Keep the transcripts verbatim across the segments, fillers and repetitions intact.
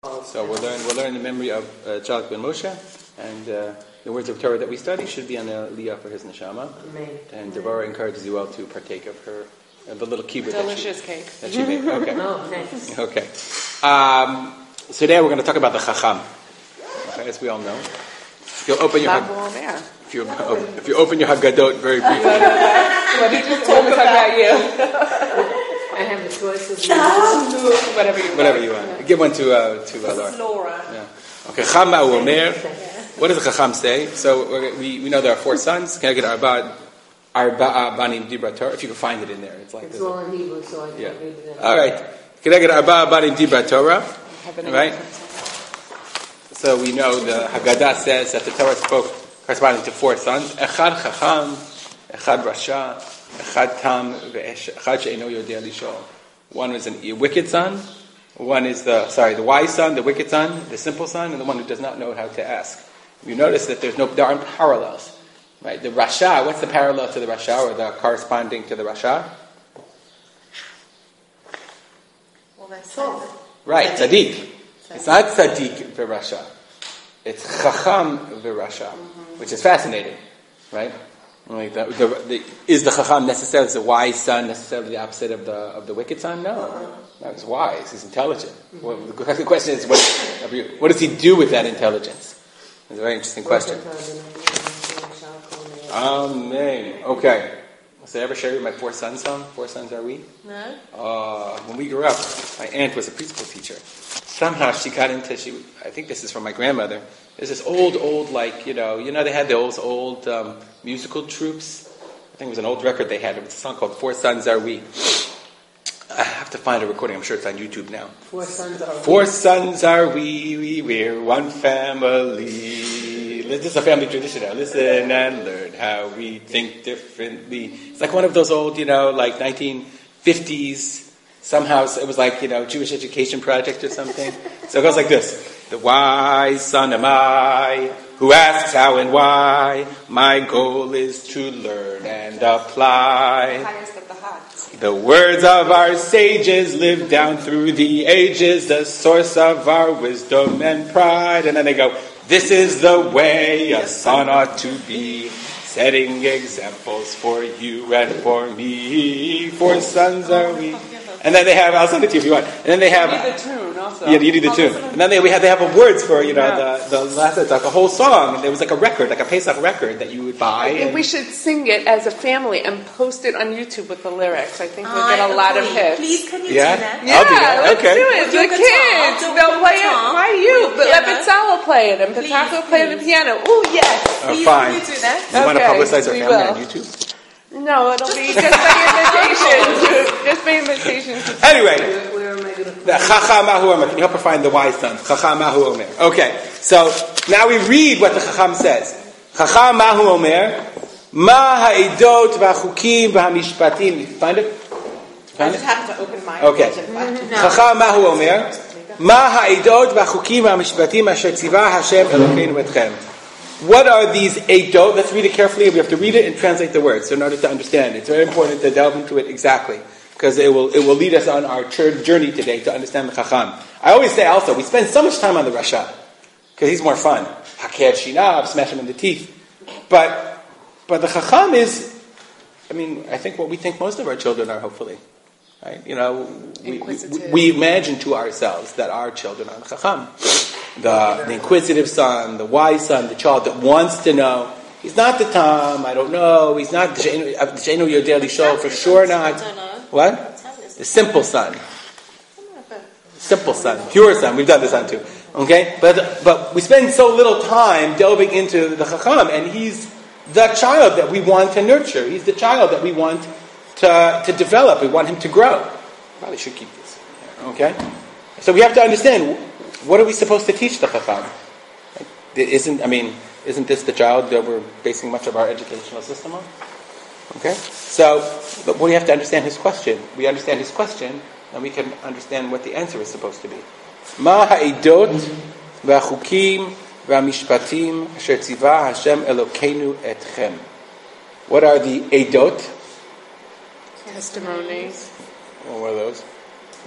So we'll learn we'll learn the memory of uh, Tzadok ben Moshe, and uh, the words of Torah that we study should be on the Aliyah for his neshama. Amen. And Devorah encourages you all to partake of her uh, the little kibbutz delicious that she, cake that she made. Okay. Oh, nice. Okay. Um, so today we're going to talk about the Chacham. Okay, as we all know, if you'll open your Hag- if you if you open your Haggadot very briefly. What did you told me about you? I have a choice of Whatever you want. Whatever you want. Give one to uh, to uh, Laura. Laura. Yeah. Okay. Chacham Omer. What does the Chacham say? So we we know there are four sons. Can I get Arba Arba Banim Dibra Torah? If you can find it in there, it's like It's this. all in Hebrew, so I can't Yeah. read it. All right. Can I get Arba Banim Dibra Torah? Right. So we know the Haggadah says that the Torah spoke corresponding to four sons: Echad Chacham, Echad Rasha, Echad Tam, Echad She'eno Yodea Lishol. One is a wicked son. One is the sorry, the wise son, the wicked son, the simple son, and the one who does not know how to ask. You notice that there's no, there aren't parallels, right? The Rasha, what's the parallel to the Rasha, or the corresponding to the Rasha? Well, that's So, Right, tzaddik. It's not tzaddik v'rasha. It's chacham v'rasha, which is fascinating, right? Like the, the, the, is the chacham necessarily the wise son, necessarily the opposite of the of the wicked son? No, no, he's wise. He's intelligent. Well, the question is, what, what does he do with that intelligence? It's a very interesting question. Amen. Okay. So I ever share you my four sons song? Four sons are we? No. Uh, when we grew up, my aunt was a preschool teacher. Somehow she got into, she, I think this is from my grandmother, there's this old, old, like, you know, you know they had those old um, musical troops? I think it was an old record they had. It was a song called Four Sons Are We. I have to find a recording. I'm sure it's on YouTube now. Four sons are Four sons are we, we, we're one family. This is a family tradition now. Listen and learn how we think differently. It's like one of those old, you know, like nineteen fifties. Somehow it was like, you know, Jewish education project or something. So it goes like this. The wise son am I, who asks how and why. My goal is to learn and apply. Highest of the hearts. The words of our sages live down through the ages, the source of our wisdom and pride. And then they go, this is the way a son ought to be, setting examples for you and for me. Four sons are we. And then they have, I'll send it to you if you want. And then they have, You need the tune also. yeah, you need the tune. And then they we have they have a words for, you know, Yeah. the the last it's like a whole song. And there was like a record, like a Pesach record that you would buy. I think and- we should sing it as a family and post it on YouTube with the lyrics. I think we'll I get a lot of agree. hits. Please, can you Yeah? do that? Yeah, I'll do that. let's Okay. do it. With The your guitar. kids, Do it they'll with play it. guitar. Why you? With But let piano. Betzal will play it, and Please, Petach will play the please. piano. Ooh, yes. Oh, Please, fine. can you do that? You want to Okay, publicize our we family will. on YouTube? No, it'll be just by invitation. to- Just by invitation. to- Anyway, Where am I going to the Chacham Ahu Omer. Can you help her find the wise sons? Chacham Ahu Omer. Okay, so now we read what the Chacham says. Chacham Ahu Omer. Ma ha'idot v'achukim v'hamishpatim. Find it? I Find just it? happened to open my Okay. version. Chacham Ahu Omer. Ma ha'idot v'achukim v'hamishpatim asher tzivah Hashem Elokeinu etchem. What are these eidot? Let's read it carefully. We have to read it and translate the words. So in order to understand it, it's very important to delve into it exactly, because it will it will lead us on our journey today to understand the Chacham. I always say also, we spend so much time on the Rasha, because he's more fun. Hakeh shinav, smash him in the teeth. But but the Chacham is, I mean, I think what we think most of our children are, hopefully. Right? You know, we, we, Inquisitive. we imagine to ourselves that our children are the Chacham. The, the inquisitive son, the wise son, the child that wants to know. He's not the Tom, I don't know. He's not the She'enu Yodea Lishol, for sure not. What? The simple son. Simple son, pure son. We've done this on too. Okay? But but we spend so little time delving into the Chacham, and he's the child that we want to nurture. He's the child that we want to, to develop. We want him to grow. Probably should keep this. Okay? So we have to understand, what are we supposed to teach the Chacham? Isn't, I mean, isn't this the child that we're basing much of our educational system on? Okay? So, but we have to understand his question. We understand his question, and we can understand what the answer is supposed to be. Ma ha'idot v'achukim v'amishpatim asher tzivah Hashem Elokeinu etchem. What are the eidot? Testimonies. What are those?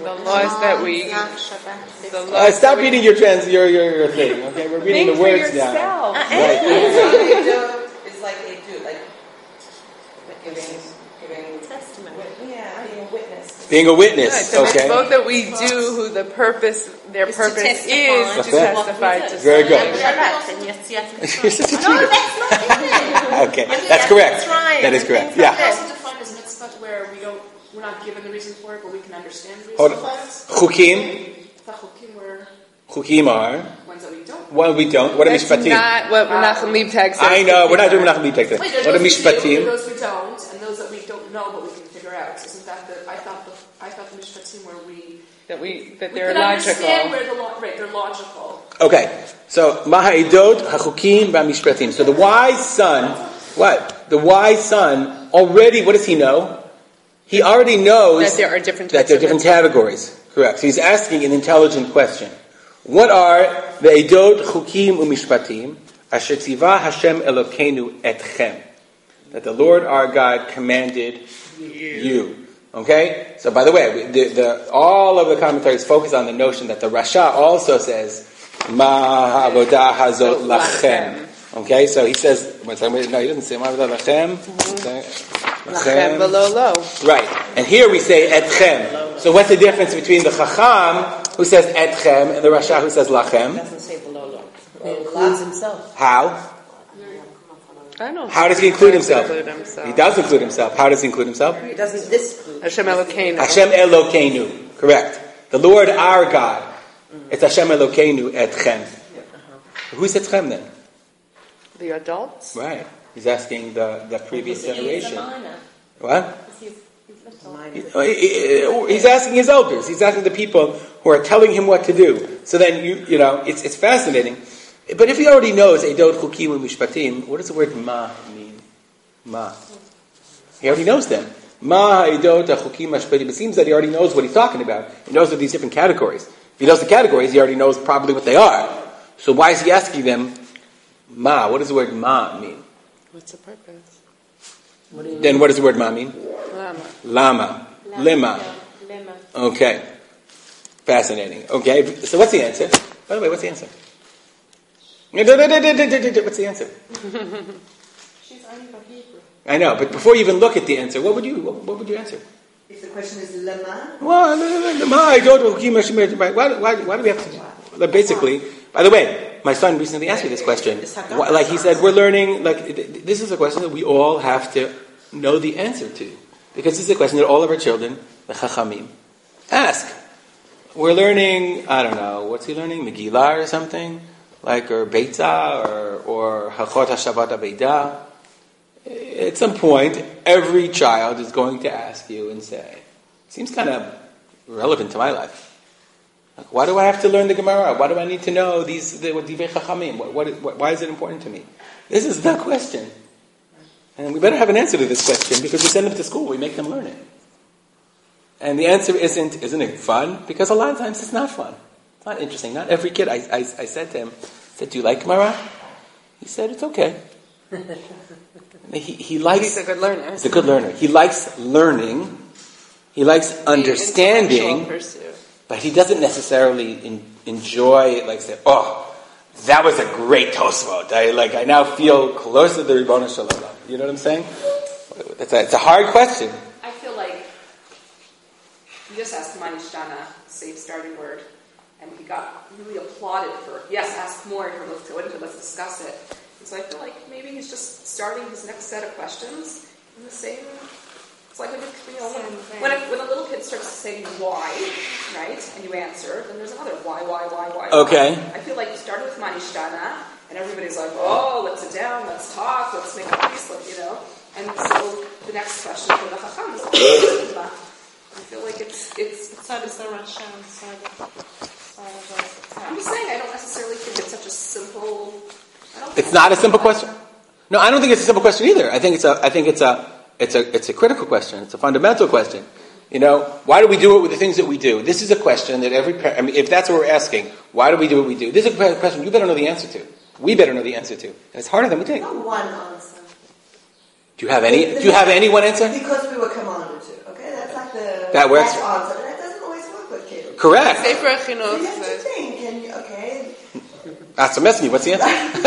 The laws that we, the Uh, laws stop that we- reading your trans your, your your thing. Okay, we're reading Think the words for now. yourself. Right. It's like they do, like giving, giving Testament. yeah, being a witness. Being a witness. Right, the Okay. mitzvot that we do, who the purpose, their Is to purpose testify. is to That's testify it. to Very good. something. Shabbat and Yetziat You're such a No, cheater. that's not it. Okay, Yeah, that's correct. that's right. That is And correct. things like Yeah. Also defined as mitzvah where we don't, we're not given the reason for it, but we can understand the reason Hold for on. it. Chukim. Tachukim were Chukim are. ones that we don't. Well, we don't. What are That's mishpatim? not what Menachem Leibtag says. I know. We're not doing Menachem Leibtag today. Wait, there's What are those we do, mishpatim? and those we don't, and those that we don't know but we can figure out. Isn't that the, I thought the, I thought the mishpatim where we, That we, that we they're can understand logical. where the, lo- right, they're logical. Okay. So Maha'idot Hachukim Bamishpatim. So the wise son, what? The wise son already. What does he know? He already knows That there are different that types there are of different mitzvot. categories. Correct. So he's asking an intelligent question. What are the Eidot Chukim Umishpatim Asher Tzivah Hashem Elokeinu Etchem? That the Lord our God commanded you. Okay? So by the way, the, the, all of the commentaries focus on the notion that the Rasha also says, Ma Havodah Hazot Lachem. Okay? So he says, no, he doesn't say Ma Havodah Lachem. Lachem below low. Right. And here we say etchem. So what's the difference between the Chacham who says etchem and the Rasha who says lachem? Doesn't say below low. He includes himself. How? I don't How does he include himself? include himself. He does include himself. How does he include himself? He doesn't disclude. Hashem Elokeinu. Hashem Elokeinu. Correct. The Lord our God. It's Hashem Elokeinu etchem. Who's etchem then? The adults. Right. He's asking the, the previous He's a generation. minor. What? He's, he's little. He- he- He's asking his elders. He's asking the people who are telling him what to do. So then you you know it's it's fascinating. But if he already knows Eidot Chukim Mishpatim, what does the word Ma mean? Ma. He already knows them. Ma Eidot Chukim Mishpatim. It seems that he already knows what he's talking about. He knows of these different categories. If he knows the categories, he already knows probably what they are. So why is he asking them Ma? What does the word Ma mean? What's the purpose? What do you Then what does the word Ma mean? Lama. Lama. Lima. Lima. Okay. Fascinating. Okay. So what's the answer? By the way, what's the answer? What's the answer? She's only from Hebrew. I know, but before you even look at the answer, what would you what, what would you answer? If the question is lema, Well, Lama, I don't know. Why, why, why do we have to? Basically, by the way, my son recently asked me this question. Why- Like he said, we're learning. Like this is a question that we all have to know the answer to, because this is a question that all of our children, the Chachamim, ask. We're learning. I don't know. What's he learning? Megillah or something, like or Beitza or or Hachot Hashavat Abeida. At some point, every child is going to ask you and say, "Seems kind of relevant to my life. Like, why do I have to learn the Gemara? Why do I need to know these the Divrei Chachamim? What, what, what, why is it important to me?" This is the question, and we better have an answer to this question because we send them to school. We make them learn it, and the answer isn't, "Isn't it fun?" Because a lot of times it's not fun. It's not interesting. Not every kid. I, I, I said to him, I said, "Do you like Gemara?" He said, "It's okay." he, he likes. He's a good learner. He's a good learner. He likes learning. He likes understanding. Intellectual pursuit. But he doesn't necessarily in, enjoy, like, say, "Oh, that was a great Tosfot. I like. I now feel closer to the Ribono Shel Olam." You know what I'm saying? It's a, it's a hard question. I feel like he just asked Manishtana, safe starting word, and he got really applauded for, yes, ask more, let's go into it, let's discuss it. And so I feel like maybe he's just starting his next set of questions in the same, it's like when, you know, when, when, a, when a little kid starts saying why, right, and you answer, then there's another why, why, why, why. Okay. Why. I feel like you started with Manishtana, and everybody's like, oh, let's sit down, let's talk, let's make a peace, you know. And so the next question for the Chacham is, I feel like it's, it's, So does the Rasha and so the... so the- I'm just saying, I don't necessarily think it's such a simple, I don't think It's not a simple question. No, I don't think it's a simple question either. I think it's a. I think it's a. It's a. It's a critical question. It's a fundamental question. You know, why do we do it with the things that we do? This is a question that every parent. I mean, if that's what we're asking, why do we do what we do? This is a question you better know the answer to. We better know the answer to. And it's harder than we think. not one answer. Do you have any? Do you have any one answer? Because we were commanded to. Okay, that's like the That works. best answer, and that doesn't always work with Correct. Sefer So Chinuch you have to says. think, and you- okay. That's a mess me. What's the answer? Especially,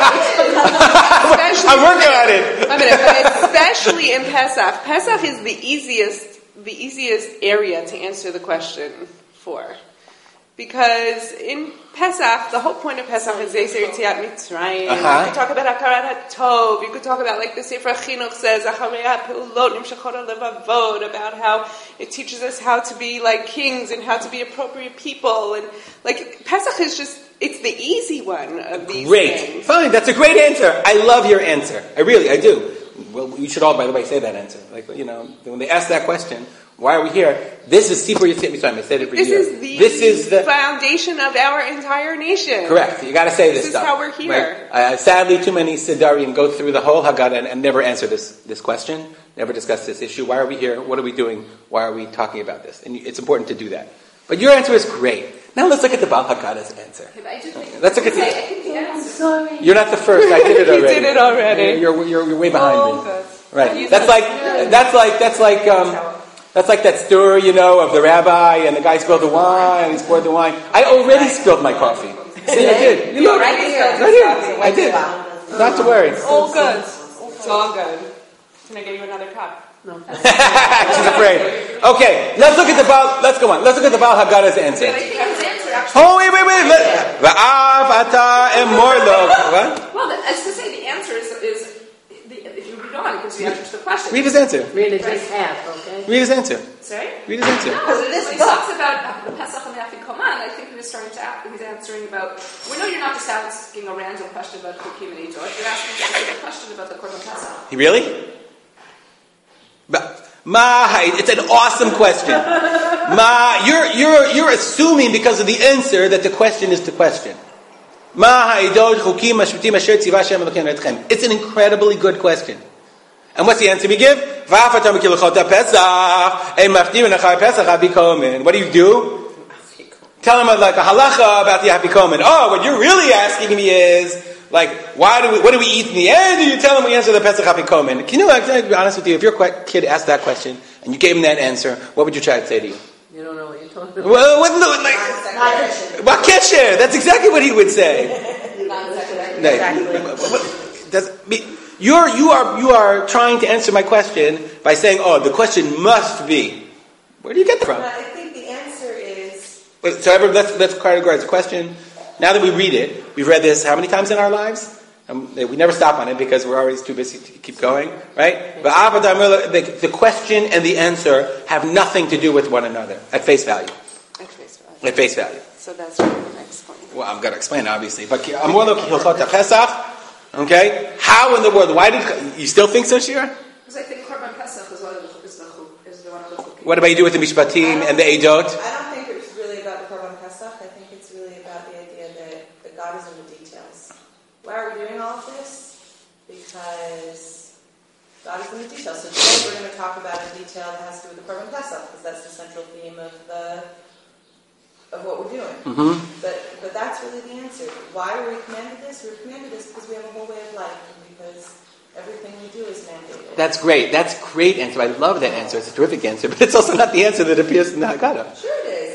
I'm working on it. Wait a minute, but especially in Pesach. Pesach is the easiest, the easiest area to answer the question for. Because in Pesach, the whole point of Pesach is Zeser Yetziat Mitzrayim. Uh-huh. You could talk about Hakarat HaTov. You could talk about, like the Sefer Chinuch says, Acharei HaPeulot Nimshachot HaLevavot, about how it teaches us how to be like kings and how to be appropriate people. And like Pesach is just, it's the easy one of these Great. things. Fine. That's a great answer. I love your answer. I really, I do. Well, you should all, by the way, say that answer. Like, you know, when they ask that question, why are we here? This is Sipur Yetziat Mitzrayim. I said it for This years. is the This is the foundation of our entire nation. correct. You got to say this, This is stuff. how we're here. Right? Uh, sadly, too many Siddharim go through the whole Haggadah and, and never answer this this question. Never discuss this issue. Why are we here? What are we doing? Why are we talking about this? And it's important to do that. But your answer is great. Now let's look at the Baal Haggadah's answer. Okay, but I do think, Let's look at I the. think the answer. Sorry. You're not the first. I did it He already. did it already. You're, you're, you're way behind Oh, me. good. Right. That's like that's like that's like um, that's like that story, you know, of the rabbi and the guy spilled the wine. He poured the wine. I already spilled my coffee. See, I did. You look, Right here. right here. I did. Not to worry. All good. It's all good. Can I get you another cup? No. She's afraid. Okay, let's look at the Baal. Let's go on. Let's look at the Baal Haggadah's answer. But I think his answer actually. Oh wait, wait, wait. Let- Va'av ata emorlo. What? Well, the, as to say, the answer is, is the, if you read on, it gives you the answer to the question. Read his answer. Really, just half, okay? Read his answer. Sorry? Read his answer. No, when he talks about the Pesach and the Afikoman, I think he was starting to ask, he's answering about, we know you're not just asking a random question about Chukim and Eitot, you're asking a question about the Korban Pesach. Really? But Ma, it's an awesome question. Ma, you're you're you're assuming because of the answer that the question is the question. Ma ha'idot chukim mashvitim asher tziva Hashem Elokeinu etchem. It's an incredibly good question. And what's the answer we give? Va'afatam kilchot Pesach, ein maftim nachar Pesach habikomen. What do you do? Tell him like a halacha about the habikomen. Oh, what you're really asking me is like, why do we? What do we eat in the end? And you tell him we answer the Pesach Afikomen. Can you like, can I be honest with you? If your kid asked that question and you gave him that answer, what would your child say to you? You don't know what you're talking about. Well, what, like, what kesher? That's exactly what he would say. Exactly. Does, you're you are you are trying to answer my question by saying, oh, the question must be. Where do you get that from? I think the answer is. Wait, so everyone, let's let's categorize the question. Now that we read it, we've read this how many times in our lives? Um, we never stop on it because we're always too busy to keep going, right? But the, the question and the answer have nothing to do with one another at face value. At face value. At face value. So that's what the next point. Well, I'm going to explain, obviously. But Amorlo Hilchot Pesach, okay? How in the world? Why did you still think so, Shira? Because I think Korban Pesach is one of the is the is the one of the Chukim. What about you do with the Mishpatim and the Eidot? I don't think it's really about the Korban Pesach. I think it's really about the idea that, that God is in the details. Why are we doing all of this? Because God is in the details. So today we're going to talk about a detail that has to do with the Korban Pesach, because that's the central theme of the of what we're doing. Mm-hmm. But but that's really the answer. Why were we commanded this? We were commanded this because we have a whole way of life, and because everything we do is mandated. That's great. That's a great answer. I love that answer. It's a terrific answer. But it's also not the answer that appears in the Haggadah. Sure it is.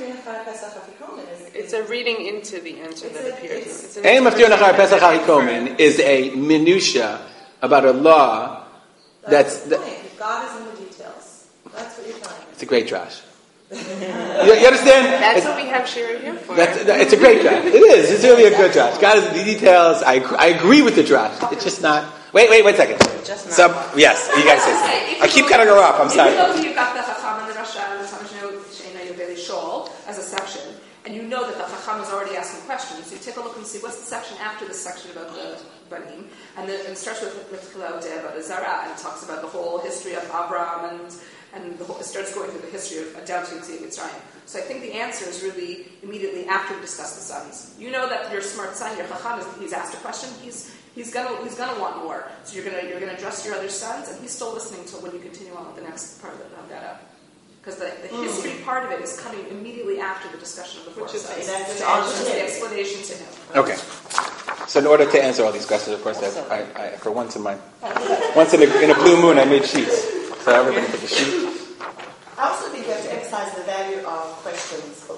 It's a reading into the answer It's that a- appears. it's- It's an Ein Maftir Nachar interpretation Pesach of a different- HaHikomen is a minutia about a law that's... That's the That, point. God is in the details. That's what you're telling me. it's a great drash. you, you understand? That's It's- what we have Shira here for. That's, that- it's a great drash. It is. It's really a good drash. God is in the details. I, I agree with the drash. It's just not... Wait, wait, wait a second. Just not. Some, yes, you guys say something. I keep cutting her off. I'm sorry. Even though you've got the Chacham and the Rasha and the Samashno Sheina Yoveli Shol as a section, and you know that the Chacham is already asking questions, so you take a look and see what's the section after this section about the Banim, and, the, and it starts with with Chilodeh about the Zara, and it talks about the whole history of Abraham, and and the whole, it starts going through the history of down to Yetziat Mitzrayim. So I think the answer is really immediately after we discuss the sons. You know that your smart son, your Chacham, is, he's asked a question, he's He's gonna he's gonna want more. So you're gonna you're gonna address your other sons, and he's still listening to when you continue on with the next part of the Haggadah. Because the, the mm. history part of it is coming immediately after the discussion of the four Which is- sons. that's Which all is it the is. explanation to him. Okay. So in order to answer all these questions, of course, I, I, I for once in my once in a, in a blue moon, I made sheets. So everybody took a sheet. I also think you have to emphasize the value of questions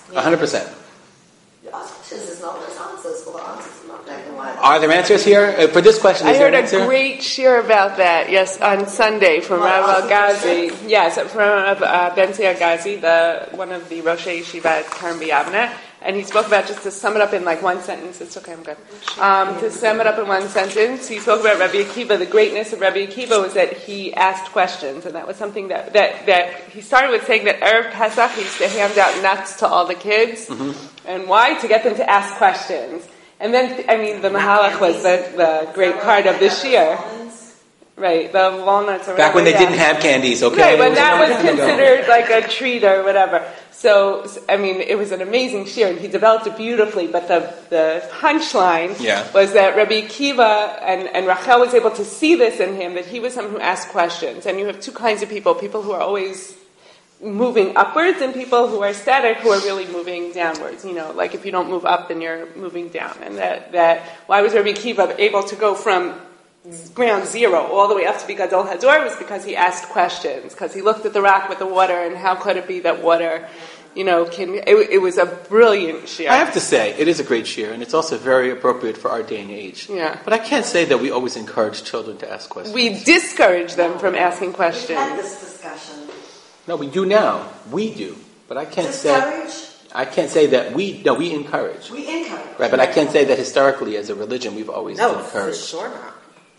one hundred percent. The questions is not there's answers. Well, the answers are not black and white. Are there answers here? Uh, for this question, is I there heard an a answer? great shir about that, yes, on Sunday from Rav Al-Ghazi. Yes, from Rav uh, Benti Al-Ghazi, the, one of the Rosh Yeshiva at Karm B'Yavneh. And he spoke about, just to sum it up in like one sentence, it's okay, I'm good. Um, to sum it up in one sentence, he spoke about Rabbi Akiva. The greatness of Rabbi Akiva was that he asked questions, and that was something that, that, that he started with saying that Erev Pesach, he used to hand out nuts to all the kids. Mm-hmm. And why? To get them to ask questions. And then, I mean, the Mahalach was the, the great part of the shir. Right, the walnuts or whatever. Back when they yeah. didn't have candies, okay? Right, when that was considered like a treat or whatever. So, I mean, it was an amazing shir, and he developed it beautifully, but the, the punchline yeah. was that Rabbi Akiva and, and Rachel was able to see this in him, that he was someone who asked questions. And you have two kinds of people, people who are always moving upwards and people who are static, who are really moving downwards. You know, like if you don't move up, then you're moving down. And that, that why was Rabbi Akiva able to go from ground zero all the way up to be Gadol Hador was because he asked questions, because he looked at the rock with the water, and how could it be that water, you know, can, it, it was a brilliant shir. I have to say, it is a great shir, and it's also very appropriate for our day and age. Yeah. But I can't say that we always encourage children to ask questions. We discourage them from asking questions. We've had this discussion. No, we do now. We do. But I can't Discourage? say... I can't say that we... No, we encourage. We encourage. Right, but I can't say that historically as a religion we've always no, encouraged. for sure not.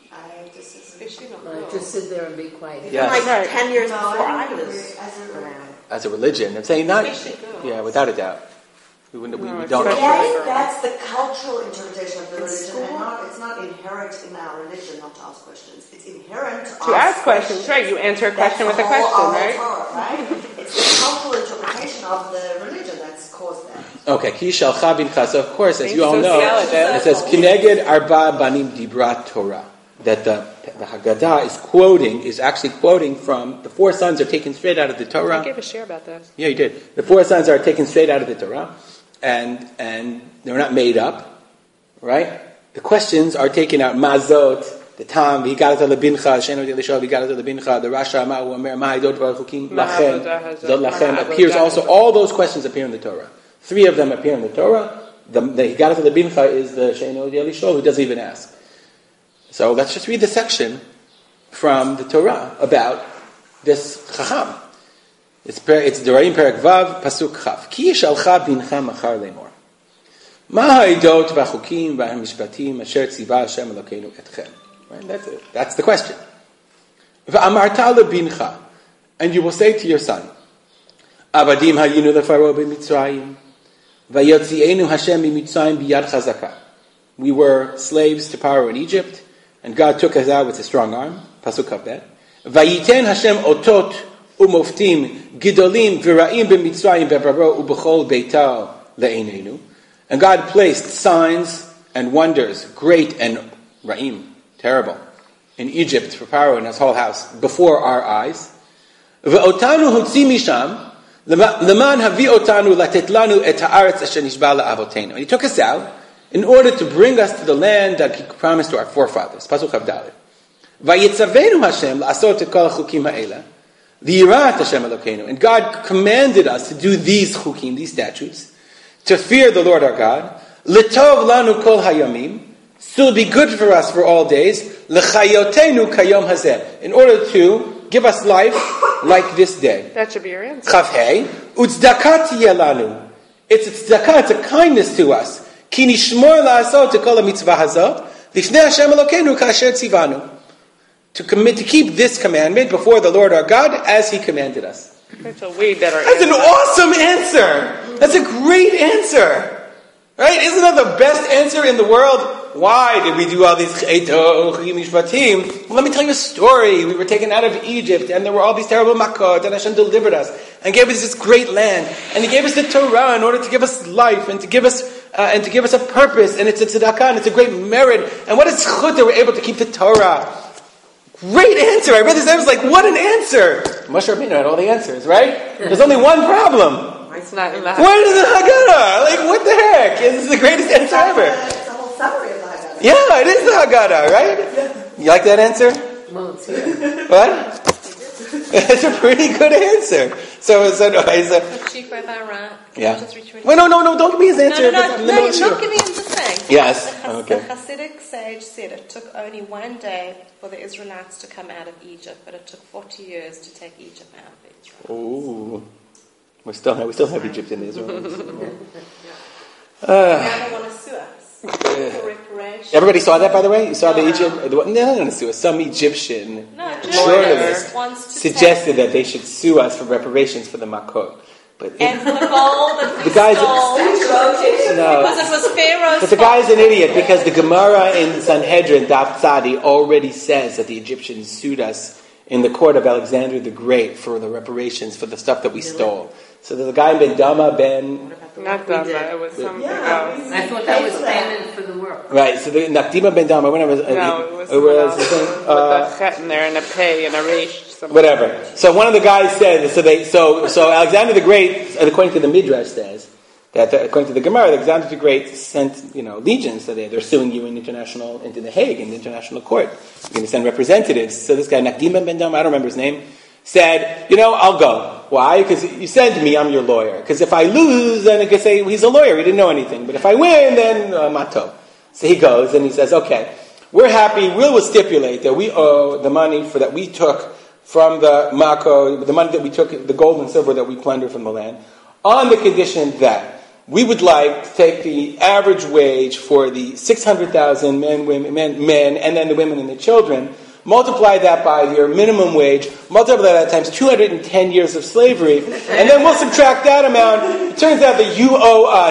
I just, Like, just sit there and be quiet. Yes. like Right. ten years No, before I I don't was agree. As a- around. As a religion. I'm saying not... We should go. Yeah, without a doubt. We, wouldn't, we, No, we it's don't... not- Again, that's the cultural interpretation of the religion, school? and not, it's not inherent in our religion not to ask questions. It's inherent to, To ask questions, right. You answer a question That's with a the whole question, right? Torah, right? It's the cultural interpretation of the religion that's caused that. Okay, Ki Shalcha Bincha. So, of course, as Thanks, you all know, sociologist. it says, Kineged Arba Banim Dibrat Torah. That the, the Haggadah is quoting, is actually quoting from, the four sons are taken straight out of the Torah. I gave a share about that. Yeah, you did. The four sons are taken straight out of the Torah, and and they're not made up, right? The questions are taken out. Mazot, the Tam, V'higarat lebincha, Sheno Yelisha, V'higarat lebincha, the Rasha, Ma'u, Omer, Ma'idot Baruchukim, Lachem, Zot Lachem appears also. All those questions appear in the Torah. Three of them appear in the Torah. The the Higarat lebincha is the Sheno Yelisha, who doesn't even ask. So let's just read the section from the Torah about this Chacham. It's it's Devarim Perek Vav Pasuk Chav. Ki yishalcha bincha machar lemor. Ma ha'idot v'chukim v'hamishpatim asher tziva Hashem Elokeinu etchem. Right, that's it. That's the question. V'amarta lebincha, and you will say to your son, Avadim hayinu lefaro b'Mitzrayim, v'yotzienu Hashem b'Mitzrayim biyad chazaka. We were slaves to Pharaoh in Egypt, and God took us out with a strong arm. Pasuk Kavbet. Vayiten Hashem otot umoftim gidolim v'ra'im b'Mitzrayim b'Paro u'b'chol beital le'einenu. And God placed signs and wonders, great and ra'im, terrible, in Egypt for Pharaoh and his whole house, before our eyes. V'otanu hotzi misham leman havi otanu latet lanu et haaretz asher nishba la'avotenu. And He took us out in order to bring us to the land that He promised to our forefathers. Pasuk Chavdalet. Vayitzavenu Hashem la'asot et kol chukim ha'ela v'yirat Hashem Elokeinu. And God commanded us to do these chukim, these statutes, to fear the Lord our God. L'tov lanu kol hayamim. So it'll be good for us for all days. L'chayotenu kayom hazeh. In order to give us life like this day. That should be your answer. Chavhei. Utzdakat yelanu. It's a tzedakah, it's a kindness to us. Ki nishmor la'asot et kol ha'mitzvah hazot. Lifnei Hashem Elokeinu ka'asher tzivanu. To commit, to keep this commandment before the Lord our God as He commanded us. That's a way better That's an answer. awesome answer. That's a great answer. Right? Isn't that the best answer in the world? Why did we do all these cheto, mishpatim? Well, let me tell you a story. We were taken out of Egypt, and there were all these terrible makot, and Hashem delivered us, and gave us this great land, and He gave us the Torah in order to give us life, and to give us, uh, and to give us a purpose, and it's a tzedakah, and it's a great merit. And what a zchut that we're able to keep the Torah. Great answer. I read this, I was like, what an answer. Moshe Rabbeinu had all the answers, right? There's only one problem. It's not in the Where is the Haggadah? Like, what the heck? This is the greatest answer ever. It's the whole summary of the Haggadah. Yeah, it is the Haggadah, right? You like that answer? Well, it's here. What? It's a pretty good answer. so, so, no, so The Chief Rabbi Rat. yeah. Just reach- Wait, no, no, no, don't give me his No, answer. no, no, I'm in the no, middle of you're shiur. not giving him the thing. Yes, The, Has- okay. the Hasidic sage said it took only one day for the Israelites to come out of Egypt, but it took forty years to take Egypt out of Israel. Ooh. We still have, we still have Egypt in Israel. Now they want to sue us for reparation. Everybody saw that, by the way? You saw the No. Egypt? No, no, no, no, some Egyptian No, journalist wants to suggested that they should sue us for reparations for the Makot. But it, and for the gold that we The guy's- stole no. because it was Pharaoh's But the guy's an idiot because the Gemara in Sanhedrin, Daf Tzadi, already says that the Egyptians sued us in the court of Alexander the Great for the reparations for the stuff that we stole. So there's a guy Ben Dama Ben, Not Dama, it was something Yeah, else. I thought that was payment for the work. right? So the Nakdima Ben Dama, whenever No, it was it someone was else. uh, With a chet in there and a pay and a resh. something. whatever. So one of the guys said, so they, so so Alexander the Great, according to the Midrash, says that the, according to the Gemara, Alexander the Great sent you know legions. So they, they're suing you in international into the Hague in the international court. You're going to send representatives. So this guy Nakdima Ben Dama, I don't remember his name, said, you know, I'll go. Why? Because you said to me, I'm your lawyer. Because if I lose, then I can say he's a lawyer. He didn't know anything. But if I win, then uh, mato. So he goes and he says, okay, we're happy. We will stipulate that we owe the money for that we took from the Mako, the money that we took, the gold and silver that we plundered from the land, on the condition that we would like to take the average wage for the six hundred thousand men, women, men, men, and then the women and the children. Multiply that by your minimum wage, multiply that times two hundred ten years of slavery, and then we'll subtract that amount. It turns out that you owe us.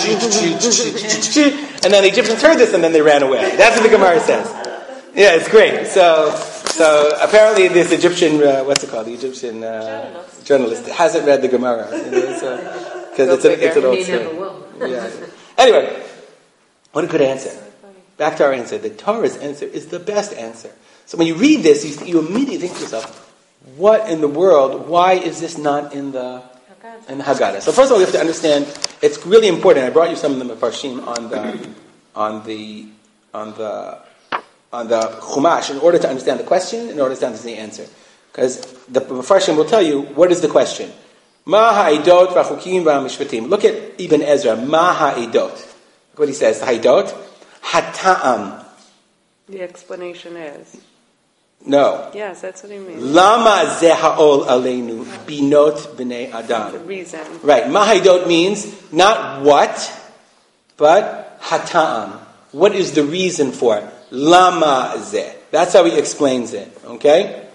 And then the Egyptians heard this, and then they ran away. That's what the Gemara says. Yeah, it's great. So, so apparently this Egyptian, uh, what's it called? The Egyptian uh, journalist. journalist hasn't read the Gemara. Because you know, it's, a, it's an old He never story. will. Yeah. Anyway, what a good answer. Back to our answer. The Torah's answer is the best answer. So when you read this, you, you immediately think to yourself, what in the world, why is this not in the in the Haggadah? So first of all, we have to understand, it's really important. I brought you some of the Mefarshim on the on the on the on the Chumash in order to understand the question, in order to understand the answer. Because the Mefarshim will tell you, what is the question? Ma ha'idot v'chukim v'mishpatim. Look at Ibn Ezra. Ma ha'idot. Look what he says. Ha'idot. Hata'am. The explanation is. No. Yes, that's what he means. Lama ze ha'ol aleinu binot b'nei The adam. reason. Right. Mahidot means not what, but hata'am. What is the reason for it? Lama ze. That's how he explains it. Okay?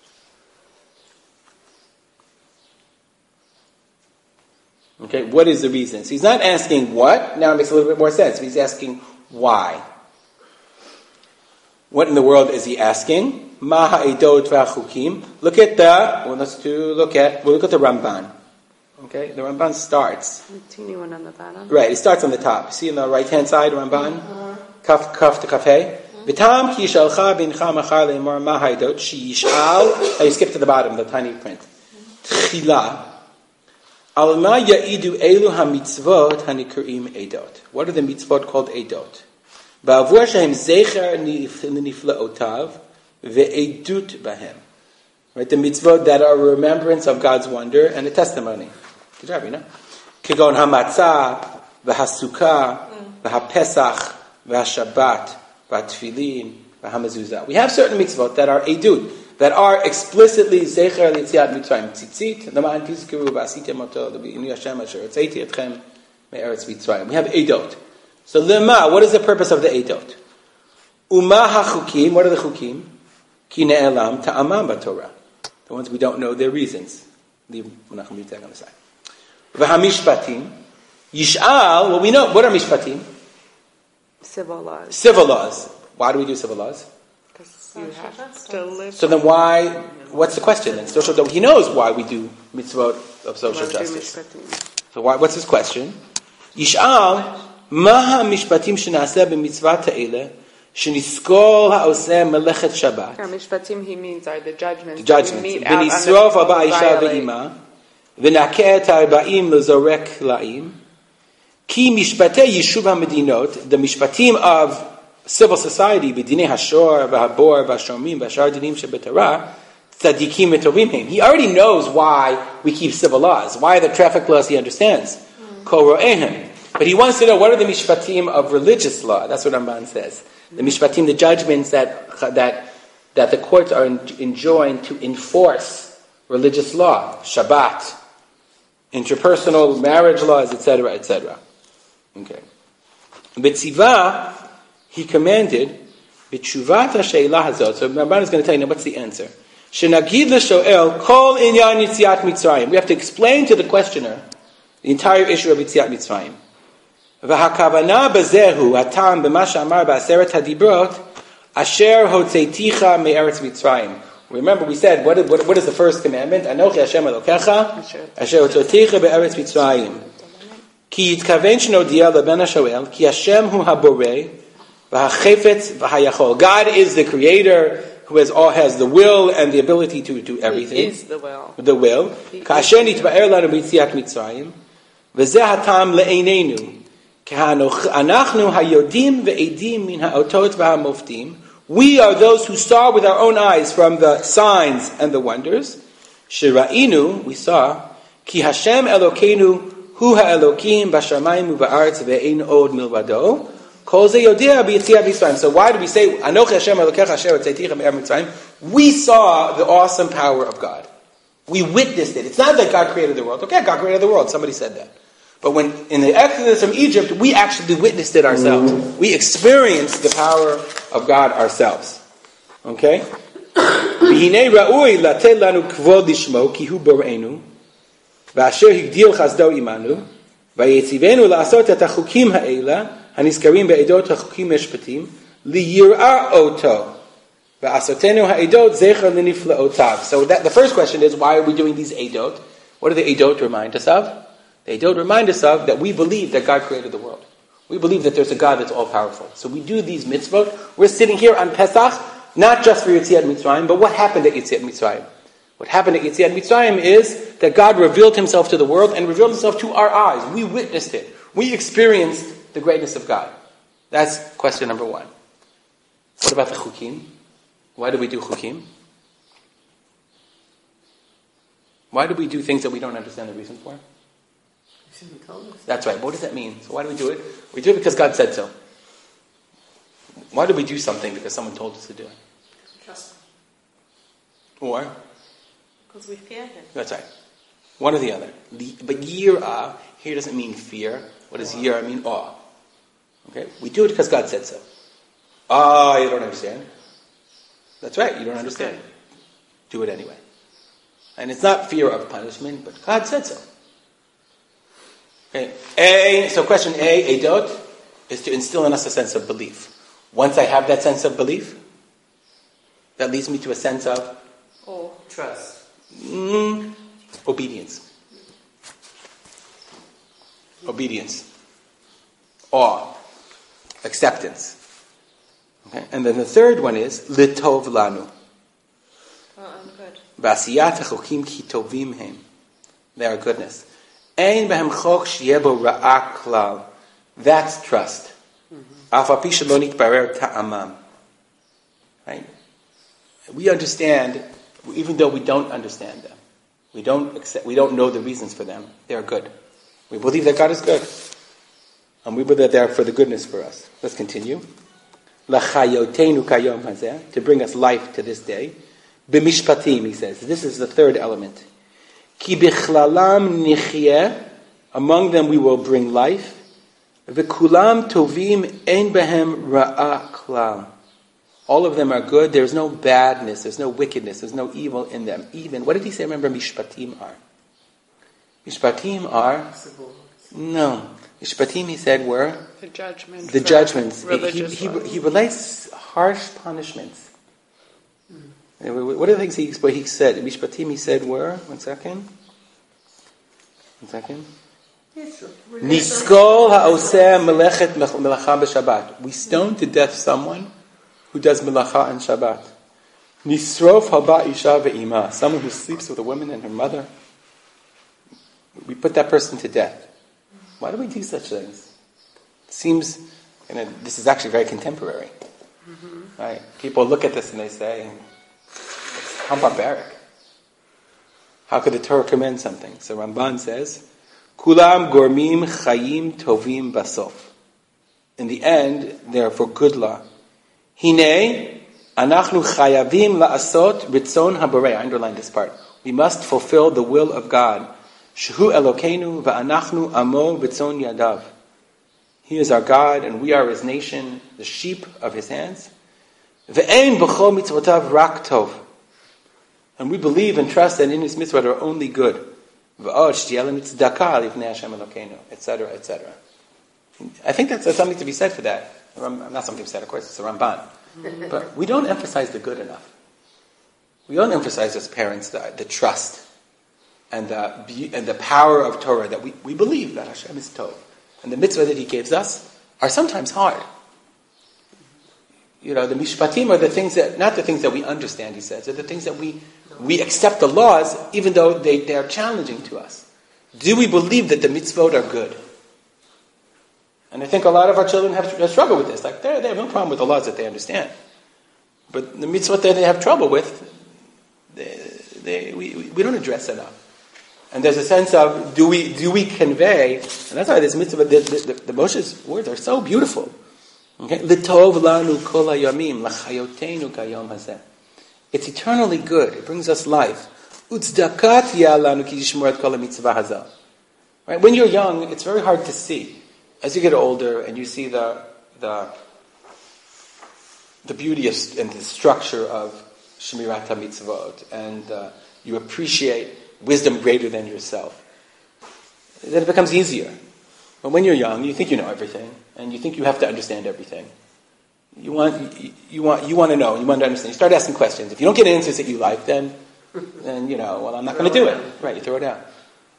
Okay, what is the reason? So he's not asking what. Now it makes a little bit more sense. He's asking why. What in the world is he asking? Ma ha'idot v'chukim. Look at the. Well, let's do. Look at. We'll look at the Ramban. Okay, the Ramban starts. The teeny one on the bottom. Right, it starts on the top. See on the right hand side, Ramban. Kaf kaf to kafeh. V'tam ki shalcha bincha machar le'mar ma ha'idot she'yishal. Oh, you skip to the bottom, the tiny print. Tchila. Al ma ya'idu elu hamitzvot hanikurim edot. What are the mitzvot called edot? Ba'avur shehem zecher niflaotav ve'edut bahem. Right, the mitzvot that are a remembrance of God's wonder and a testimony. Good job, you know. Kigon hamatzah, v'hasukkah, v'hapesach, v'hashabbat, v'hatfilin, v'hamazuzah. We have certain mitzvot that are edut, that are explicitly zecher l'yitziat mitzrayim. Tzitzit, l'ma'an tizkiru v'asitem oto, l'b'inu Hashem asher hotzeti etchem me'eretz mitzrayim. We have edot. So lema, what is the purpose of the edot? Uma hachukim, what are the chukim? Ki ne'elam ta'amam b'Torah. The ones we don't know their reasons. Leave Menachem Yitzhak on the side. V'hamishpatim. Yish'al, well we know, what are mishpatim? Civil laws. Civil laws. Why do we do civil laws? Because you have to live. So then why, what's the question then? Social, he knows why we do mitzvot of social justice. So why, what's his question? Yish'al, maha mishpatim shenaseh b'mitzvat ha'eleh sheniskol ha'oseh melechet Shabbat. Yeah, mishpatim he means are the judgments. The judgments. that we meet out on the V'nisrof people haba who isha violate. ve'ima v'nakeh et ha'arba'im l'zorek la'im ki mishpatei yishuv ha'medinot, the mishpatim of civil society, b'dinei hashor v'habor v'hashomim v'ashar dinim shebetorah, tzadikim v'tovim. He already knows why we keep civil laws. Why the traffic laws he understands. Kol ro'ehem. But he wants to know what are the mishpatim of religious law. That's what Ramban says. The mishpatim, the judgments that that that the courts are enjoined to enforce religious law, Shabbat, interpersonal marriage laws, et cetera, et cetera. Okay. B'tziva, he commanded, b'tshuvat ha'she'elah hazot. So Ramban is going to tell you now what's the answer. Shenagid l'sho'el kol inyan yitziat Mitzrayim. We have to explain to the questioner the entire issue of Yitziat Mitzrayim. V'hakavana b'zehu hatam b'ma she'amar ba'aseret hadibrot asher hotzeiticha me'eretz Mitzrayim. Remember, we said, what is, what, what is the first commandment? Anochi Hashem Elokecha asher hotzeiticha be'eretz Mitzrayim. Ki yitkaven shnodia leben ha'shoel ki Hashem hu haborei v'hachefetz v'hayachol. God is the creator who has all has the will and the ability to do everything. He is the will. The will. Ka'asher nitba'er lanu b'yitziat Mitzrayim v'zeh hatam le'einenu. We are those who saw with our own eyes from the signs and the wonders. Shira'inu, we saw, Ki Hashem Elokeinu hu ha'elokim b'shamayim u'ba'aretz ve'ein od milvado. Kol ze yodea b'yitziat Mitzrayim. So why do we say, Anochi Hashem Elokecha asher hotzeiticha me'eretz Mitzrayim? We saw the awesome power of God. We witnessed it. It's not that God created the world. Okay, God created the world. Somebody said that. But when in the Exodus from Egypt, we actually witnessed it ourselves. We experienced the power of God ourselves. Okay? V'hinei ra'ui latet lanu kvod lishmo ki hu boreinu v'asher higdil chasdo imanu v'yetzivenu la'asot et hachukim ha'ela hanizkarim be'edot hachukim meshpatim liyir'a oto v'asotenu ha'edot zecher l'nifla'otav. So that, the first question is, why are we doing these edot? What do the edot remind us of? They don't remind us of that we believe that God created the world. We believe that there's a God that's all-powerful. So we do these mitzvot. We're sitting here on Pesach, not just for Yetziat Mitzrayim, but what happened at Yetziat Mitzrayim? What happened at Yetziat Mitzrayim is that God revealed himself to the world and revealed himself to our eyes. We witnessed it. We experienced the greatness of God. That's question number one. What about the chukim? Why do we do chukim? Why do we do things that we don't understand the reason for? That's right. What does that mean? So why do we do it? We do it because God said so. Why do we do something because someone told us to do it? Trust. Or? Because we fear him. That's right. One or the other. The, but yirah here doesn't mean fear. What does yirah mean? Awe. Okay? We do it because God said so. Ah, oh, you don't understand. That's right. You don't understand. Do it anyway. And it's not fear of punishment, but God said so. Okay. A, so question A, Edot, is to instill in us a sense of belief. Once I have that sense of belief, that leads me to a sense of or trust, mm, obedience. Obedience. Awe. Acceptance. Okay. And then the third one is Litov Lanu. oh, I'm good. Basiyat hachokim ki tovim hem. They are goodness. Ein behem chok shiebo ra'a klal. That's trust. Alfa pisha lo nitbarer ta'amam. Right? We understand, even though we don't understand them. We don't accept, we don't know the reasons for them. They are good. We believe that God is good. And we believe that they are for the goodness for us. Let's continue. L'chayotenu kayom hazeh. To bring us life to this day. B'mishpatim, he says. This is the third element. Ki bichlalam nichyeh, among them we will bring life. V'kulam tovim ein behem ra'a klal. All of them are good. There's no badness. There's no wickedness. There's no evil in them. Even, what did he say? Remember, mishpatim are. Mishpatim are? No. Mishpatim, he said, were? The judgment. The judgments. He, he, he, he relates harsh punishments. What are the things he, he said? Mishpatim, he said, were? One second. One second. Niskol ha'oseh melechet melacha b'Shabbat. We stone to death someone who does melacha on Shabbat. Nisrof haba isha ve'ima. Someone who sleeps with a woman and her mother. We put that person to death. Why do we do such things? It seems, you know, this is actually very contemporary. Mm-hmm. Right? People look at this and they say, how barbaric. How could the Torah commend something? So Ramban says, Kulam gormim chayim tovim basof. In the end, they are for good law. Hine anachnu chayavim la'asot ritzon haborei. I underline this part. We must fulfill the will of God. Shehu Elokeinu va'anachnu amo ritzon yadav. He is our God, and we are His nation, the sheep of His hands. Ve'ein b'chol mitzvotav rak tov. And we believe and trust that in His mitzvot are only good. V'od shtiyelem tzedakah lifnei Hashem Elokeinu, et cetera, et cetera. I think that's, that's something to be said for that. Not something to be said, of course, it's a Ramban. But we don't emphasize the good enough. We don't emphasize as parents the, the trust and the and the power of Torah, that we, we believe that Hashem is Tov. And the mitzvah that He gives us are sometimes hard. You know, the mishpatim are the things that, not the things that we understand, he says, are the things that we, we accept the laws, even though they, they are challenging to us. Do we believe that the mitzvot are good? And I think a lot of our children have, have struggled with this. Like, they have no problem with the laws that they understand. But the mitzvot that they have trouble with, they, they, we, we don't address enough. And there's a sense of, do we do we convey, and that's why this mitzvah, the, the, the, the Moshe's words are so beautiful. Okay? L'tov lanu kol hayamim, l'chayotenu kayom hazeh. It's eternally good. It brings us life. Utzdakat ya'lanu ki yishmor et kol mitzvah hazeh. Right? When you're young, it's very hard to see. As you get older and you see the the the beauty of, and the structure of Shemirat HaMitzvot, and uh, you appreciate wisdom greater than yourself, then it becomes easier. But when you're young, you think you know everything, and you think you have to understand everything. You want you, you want you want to know, you want to understand. You start asking questions. If you don't get answers that you like, then then you know, well, I'm not going to do it. Right? You throw it out.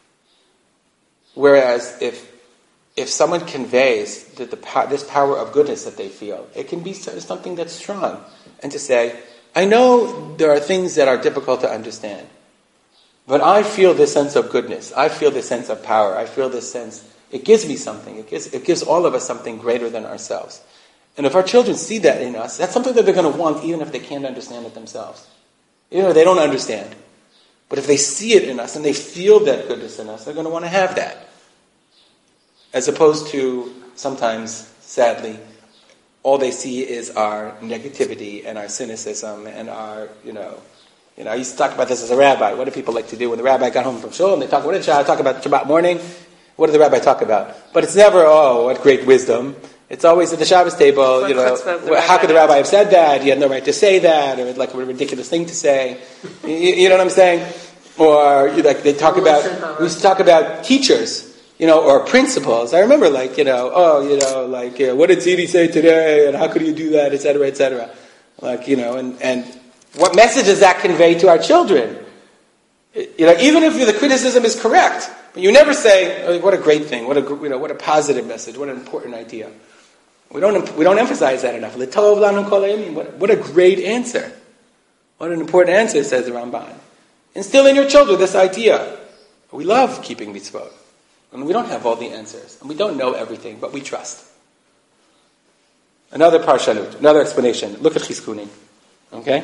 Whereas if If someone conveys that the, this power of goodness that they feel, it can be something that's strong. And to say, I know there are things that are difficult to understand, but I feel this sense of goodness. I feel this sense of power. I feel this sense, it gives me something. It gives, it gives all of us something greater than ourselves. And if our children see that in us, that's something that they're going to want even if they can't understand it themselves. Even if they don't understand. But if they see it in us and they feel that goodness in us, they're going to want to have that. As opposed to, sometimes, sadly, all they see is our negativity and our cynicism and our, you know, you know, I used to talk about this as a rabbi. What do people like to do when the rabbi got home from shul and they talk, what did the talk about Shabbat morning? What did the rabbi talk about? But it's never, oh, what great wisdom. It's always at the Shabbos table, you know, how could the rabbi have said that? He had no right to say that, or it's like a ridiculous thing to say. you, you know what I'm saying? Or, you like, they talk about, we used to talk about teachers. You know, or principles. I remember, like, you know, oh, you know, like, uh, what did Zidi say today, and how could you do that, et cetera, et cetera. Like, you know, and, and what message does that convey to our children? You know, even if the criticism is correct, but you never say, oh, what a great thing, what a, you know, what a positive message, what an important idea. We don't, we don't emphasize that enough. L'tov lanu kol hayamim. What, what a great answer. What an important answer, says the Ramban. Instill in your children this idea. We love keeping mitzvot. And we don't have all the answers. And we don't know everything, but we trust. Another parshanut, another explanation. Look at Chizkuni. Okay?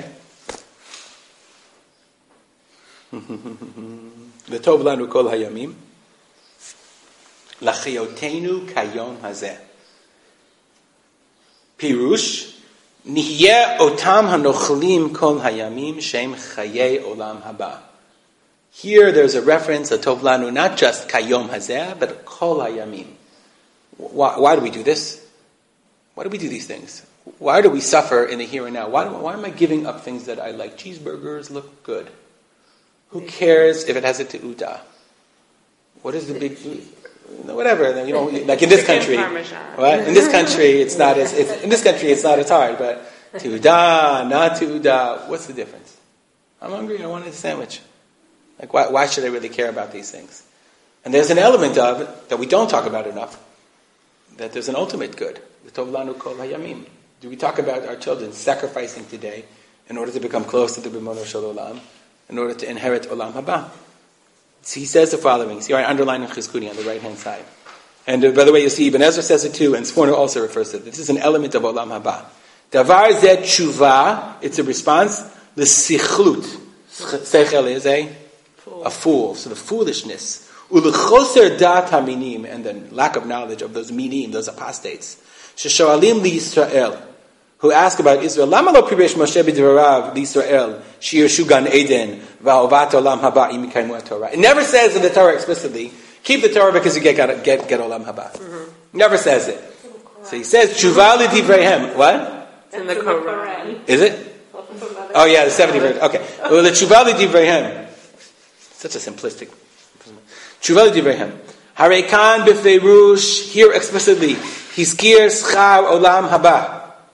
L'tov lanu kol hayamim. L'chayotenu kayom hazeh. Pirush. Nihyeh otam hanochlim kol hayamim shem chayei olam haba. Here there's a reference, a tov lanu, not just kayom hazeh, but kol hayamim. Why, why do we do this? Why do we do these things? Why do we suffer in the here and now? Why, why am I giving up things that I like? Cheeseburgers look good. Who cares if it has a te'udah? What is the big, whatever, you know, like in this country. What? In this country, it's not as, it's, in this country, it's not as hard, but te'udah, not te'udah, what's the difference? I'm hungry, I want a sandwich. Like, why, why should I really care about these things? And there's an element of it that we don't talk about enough, that there's an ultimate good. L'tov lanu kol hayamim. Do we talk about our children sacrificing today in order to become close to the B'mono Shel Olam, in order to inherit Olam Haba? So he says the following. See, I underline in Chizkuni on the right-hand side. And uh, by the way, you see, Ibn Ezra says it too, and Sforno also refers to it. This is an element of Olam Haba. Davar zeh tshuva, it's a response. The sichlut. Sechel is a fool. A fool. So the foolishness. Ulechoser dat haminim, and the lack of knowledge of those minim, those apostates. Sheshoalim li Yisrael, who ask about Israel. Lama lo pribesh Moshe b'dvarav li Yisrael shirshu gan Eden va'ovat olam haba im yikaymu Torah. It never says in the Torah explicitly, keep the Torah because you get get get olam haba. Mm-hmm. Never says it. So he says tshuva l'divreihem. What? It's in the Quran. Is it? Oh yeah, the seventy verse. Okay. Well, the tshuva l'divreihem. Such a simplistic. Tshuva l'divreihem. Harekan b'feirush, here explicitly, hizkir schar olam haba.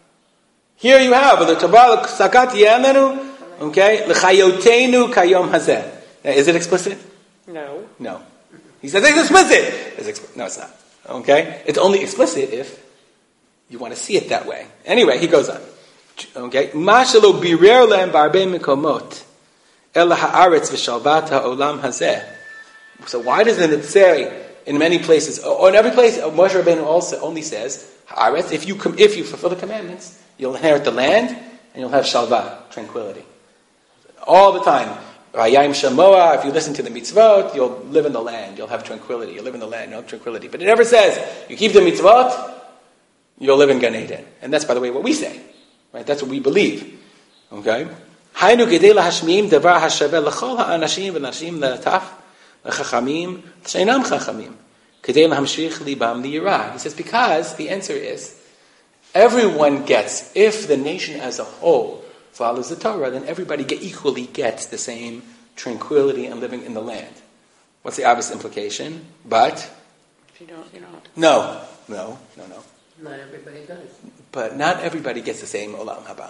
Here you have the Torah sakat yemenu, okay, l'chayotenu kayom hazeh. Is it explicit? No. No. He says it's explicit. It's explicit. No, it's not. Okay, it's only explicit if you want to see it that way. Anyway, he goes on. Okay, mashalo birer lehem b'arbe mikomot el haaretz v'shalvat ha'olam hazeh. So why doesn't it say in many places, or in every place, Moshe Rabbeinu also only says haaretz, if you com- if you fulfill the commandments, you'll inherit the land and you'll have shalva, tranquility. All the time. Vayayim shamoa, if you listen to the mitzvot, you'll live in the land, you'll have tranquility. You'll live in the land, you'll have tranquility. But it never says, you keep the mitzvot, you'll live in Gan Eden. And that's, by the way, what we say. Right? That's what we believe. Okay? Hainu gedei lahashmiim davar hashaveh l'chol ha'anashim v'nashim l'taf l'chachamim l'sheinam chachamim gedei lahamshich libam liyirah. He says, because the answer is, everyone gets, if the nation as a whole follows the Torah, then everybody get, equally gets the same tranquility and living in the land. What's the obvious implication? But If you don't, you don't. No, no, no, no. Not everybody does. But not everybody gets the same olam haba.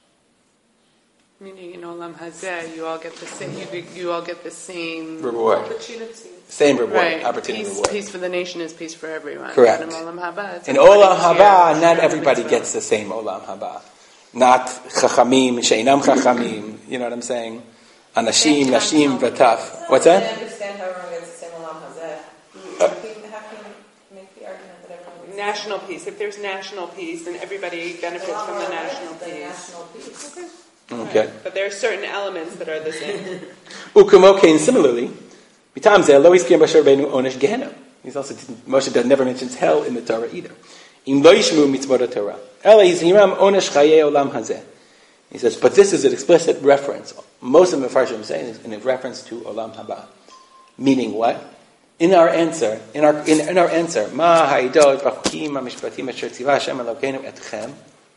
Meaning in Olam Hazeh, you all get the same. You, you all get the same Reward. Opportunity. Same reward, Right. opportunity Peace, reward. peace for the nation is peace for everyone. Correct. But in Olam Haba, it's In everybody olam haba, shares. not everybody gets the same olam haba. Not chachamim, sheinam chachamim. You know what I'm saying? Anashim, nashim, v'taf. What's I that? understand how everyone gets the same olam hazeh. Uh, How can you make the argument that everyone gets National peace. If there's national peace, then everybody benefits a lot from more the right national than peace. national peace? Okay. But there are certain elements that are the same. Ukumokein, similarly, Bitam zeh lo iskir Moshe Rabbeinu onesh Gehenna. He's also Moshe does never mentions hell in the Torah either. Im lo yishmu mitzvot Torah. Ela yizhiram onesh chayei olam hazeh. He says, but this is an explicit reference. Most of the Mefarshim saying is in reference to olam haba, meaning what? In our answer, in our in, in our answer, ma ha'idot v'chukim ha'mishpatim asher tzivah Hashem Elokeinu etchem.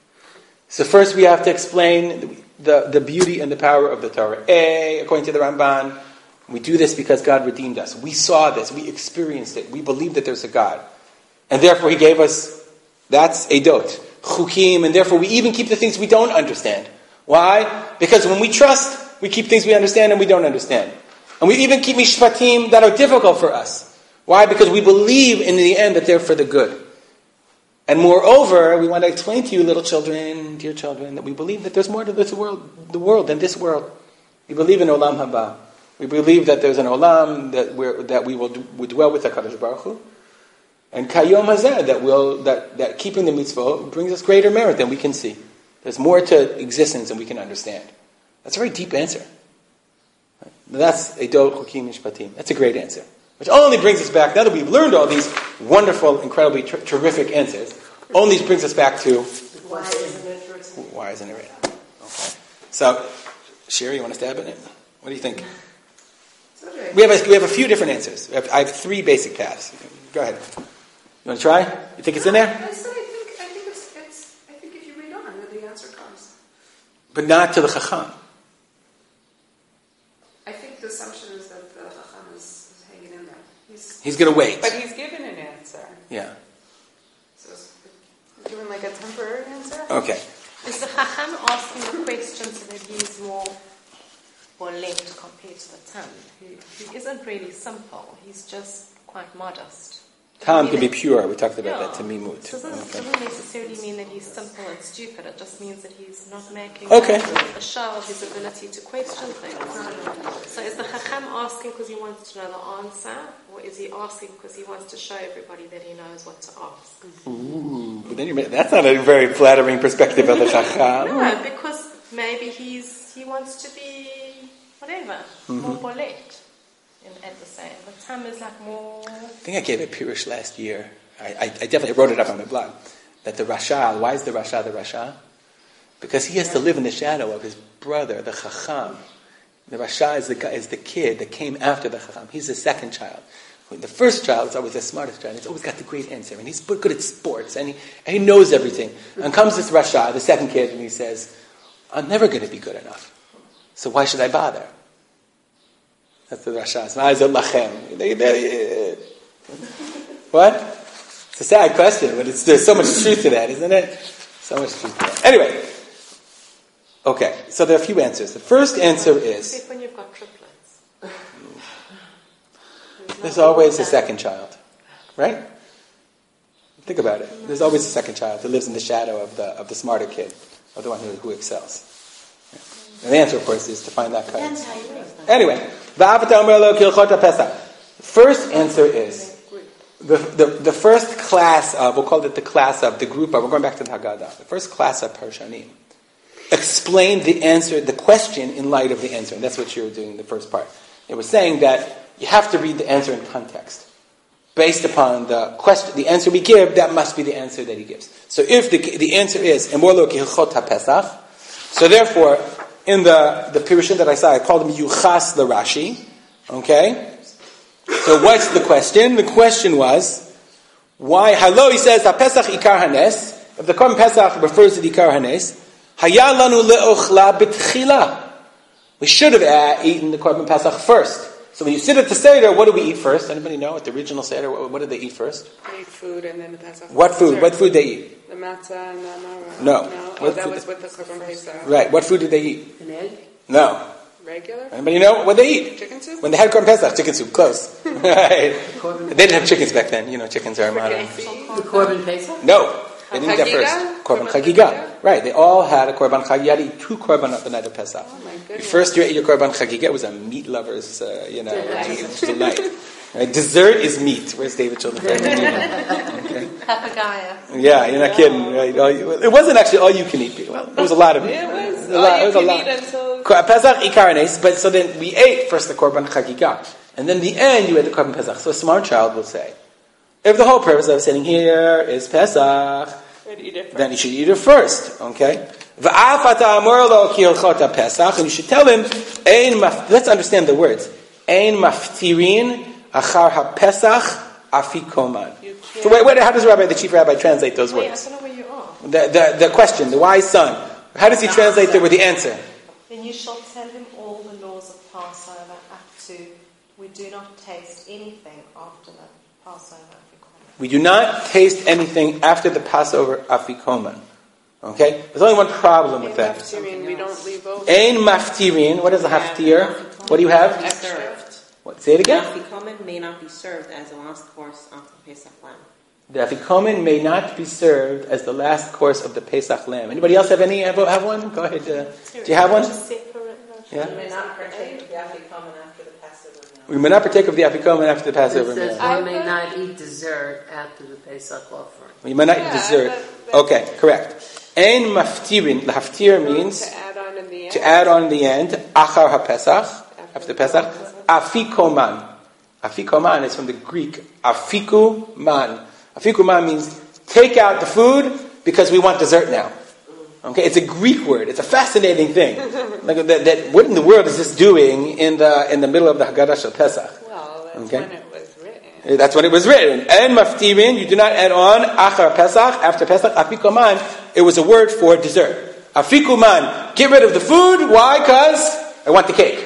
So first we have to explain the, the beauty and the power of the Torah. A, according to the Ramban, we do this because God redeemed us. We saw this. We experienced it. We believe that there's a God. And therefore He gave us, that's Eidot, Chukim, and therefore we even keep the things we don't understand. Why? Because when we trust, we keep things we understand and we don't understand. And we even keep Mishpatim that are difficult for us. Why? Because we believe in the end that they're for the good. And moreover, we want to explain to you, little children, dear children, that we believe that there's more to this world, the world than this world. We believe in Olam Haba. We believe that there's an Olam that we're, that we will we dwell with HaKadosh Baruch Hu. And Kayom Hazeh, that will that, that keeping the mitzvot brings us greater merit than we can see. There's more to existence than we can understand. That's a very deep answer. That's Eidot Chukim Mishpatim. That's a great answer. Which only brings us back, now that we've learned all these wonderful, incredibly ter- terrific answers, only brings us back to Why isn't it written? why isn't it written? Okay. So, Sherry, you want to stab at it? What do you think? Okay. We have a, we have a few different answers. We have, I have three basic paths. Go ahead. You want to try? You think it's in there? I said I think I think it's, it's I think if you read on, the answer comes. But not to the Chacham. I think the assumption is that the Chacham is, is hanging in there. He's, He's going to wait. But he's given an answer. Yeah. so it's- He's given like a temporary answer. Okay. Is the Chacham asking the question so that he's more bolet compared to the Tam, who, who isn't really simple, he's just quite modest. Tam can be pure. We talked about Yeah. that to Mimut. It doesn't, Okay. doesn't necessarily mean that he's simple and stupid. It just means that he's not making Okay. a show of his ability to question things. So is the Chacham asking because he wants to know the answer, or is he asking because he wants to show everybody that he knows what to ask? Ooh, but then you that's not a very flattering perspective of the Chacham. No, because maybe he's he wants to be whatever, more bolet. in, at the same. But Tam is like more... I think I gave a Pirush last year. I, I, I definitely wrote it up on my blog. That the Rasha, why is the Rasha the Rasha? Because he has to live in the shadow of his brother, the Chacham. The Rasha is the guy, is the kid that came after the Chacham. He's the second child. The first child is always the smartest child. He's always got the great answer, and he's good at sports, and he, and he knows everything. And comes this Rasha, the second kid, and he says, I'm never going to be good enough. So why should I bother? That's the Rasha. What? It's a sad question, but it's, there's so much truth to that, isn't it? So much truth to that. Anyway. Okay, so there are a few answers. The first answer is... Except when you've got triplets. There's always a second child. Right? Think about it. There's always a second child who lives in the shadow of the of the smarter kid, of the one who, who excels. And the answer, of course, is to find that kind. Anyway, the first answer is the, the the first class of, we'll call it the class of, the group of, we're going back to the Haggadah, the first class of Parshanim explained the answer, the question in light of the answer. And that's what you were doing in the first part. It was saying that you have to read the answer in context. Based upon the question, the answer we give, that must be the answer that he gives. So if the the answer is Emor lo kihilchot haPesach, so therefore, in the the Pirushim that I saw, I called him Yuchas l'Rashi. Okay? So what's the question? The question was, why, Halo, he says, HaPesach Ikar Hanes, if the Korban Pesach refers to the Ikar Hanes, Haya lanu le'ochla b'tchila. We should have uh, eaten the Korban Pesach first. So when you sit at the Seder, what do we eat first? Anybody know at the original Seder, what, what did they eat first? They eat food and then the Pesach. What food? Dessert. What food did they eat? The matzah and the amara. No. No. Oh, that was with the Korban Pesach. Right. What food did they eat? An egg? No. Regular? Anybody know what they eat? Chicken soup? When they had Korban Pesach, chicken soup. Close. Right. They didn't have chickens back then. You know, chickens are modern. The Korban Pesach? No. They didn't eat that first. Korban Chagiga. Right. They all had a Korban Chagiga. You had to eat two Korban at the night of Pesach. Oh my goodness. First you ate your Korban Chagiga. It was a meat lover's, uh, you know, delight. Right. Dessert is meat. Where's David Children? Okay. Papagaya. Yeah, you're not kidding. Right? It wasn't actually all you can eat. Well, there was a lot of meat. It was a all lot, you it was a can lot. eat until... Pesach Ikaranes, but so then we ate first the Korban Chagiga. And then the end you ate the Korban Pesach. So a smart child will say, if the whole purpose of sitting here is Pesach, then you should eat it first. Okay? And you should tell him, let's understand the words. Ein maftirin achar haPesach afikoman. So wait, wait, how does Rabbi, the chief rabbi, translate those Wait, words? I don't know where you are. The, the, the question, the wise son. How does he translate it with the answer? Then you shall tell him all the laws of Passover up to, we do not taste anything after the Passover afikoman. We do not taste anything after the Passover afikoman. Okay? There's only one problem with that. Maftirin, we don't leave over. Ein maftirin. What is a haftir? What do you have? Extra. What? Say it again. Afikomen may not be served as the last course of the Pesach lamb. The afikomen may not be served as the last course of the Pesach lamb. Anybody else have any? Have, have one? Go ahead. Uh, do you have one? Yeah. We may not partake of the afikomen after the Passover meal. We may not partake of the afikomen after the Passover It says meal. one may not eat dessert after the Pesach offering. We may not Yeah, eat dessert. that- that- Okay, correct. Ein maftirin. The haftir means To add on in the end. to add on in the end. Achar haPesach. After Pesach. Afikoman. Afikoman is from the Greek. Afikuman. Afikuman means take out the food because we want dessert now. Okay, it's a Greek word. It's a fascinating thing. Like that, that, what in the world is this doing in the in the middle of the Haggadah Shel Pesach? Well, that's Okay. when it was written. That's when it was written. En maftirin, you do not add on achar Pesach, after Pesach. Afikuman, it was a word for dessert. Afikuman, get rid of the food. Why? Because I want the cake.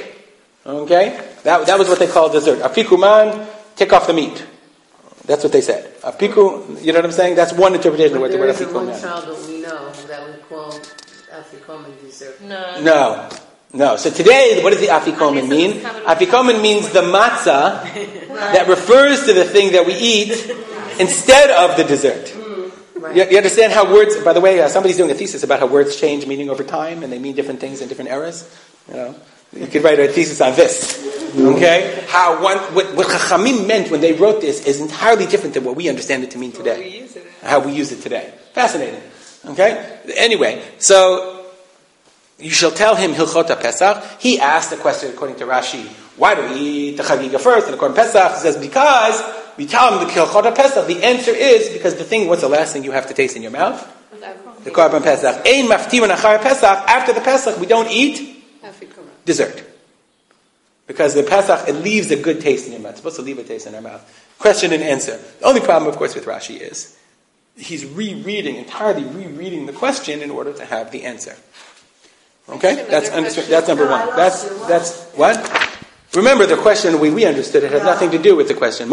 Okay? That, that was what they called dessert. Afikuman, take off the meat. That's what they said. Afiku, you know what I'm saying? That's one interpretation of what the There word is a one afikuman. child that we know that we call Afikomen dessert. No. No. No. So today, what does the afikomen mean? Afikomen means the matzah that refers to the thing that we eat instead of the dessert. Right. You, you understand how words, by the way, uh, somebody's doing a thesis about how words change meaning over time and they mean different things in different eras. You know, you could write a thesis on this. Okay? How one, what, what Chachamim meant when they wrote this is entirely different than what we understand it to mean Well, today. we use it. How we use it today. Fascinating. Okay? Anyway, so you shall tell him Hilchot Pesach. He asked the question according to Rashi, why do we eat the Chagiga first and the Korban Pesach? He says, because we tell him the Hilchot Pesach. The answer is because the thing, what's the last thing you have to taste in your mouth? The Korban Pesach. Ein maftirin achar Pesach. After the Pesach, we don't eat dessert. Because the Pesach, it leaves a good taste in your mouth. It's supposed to leave a taste in our mouth. Question and answer. The only problem, of course, with Rashi is he's rereading, entirely rereading the question in order to have the answer. Okay? That's under, that's number one. That's, that's, what? Remember, the question, the way we understood it, had nothing to do with the question.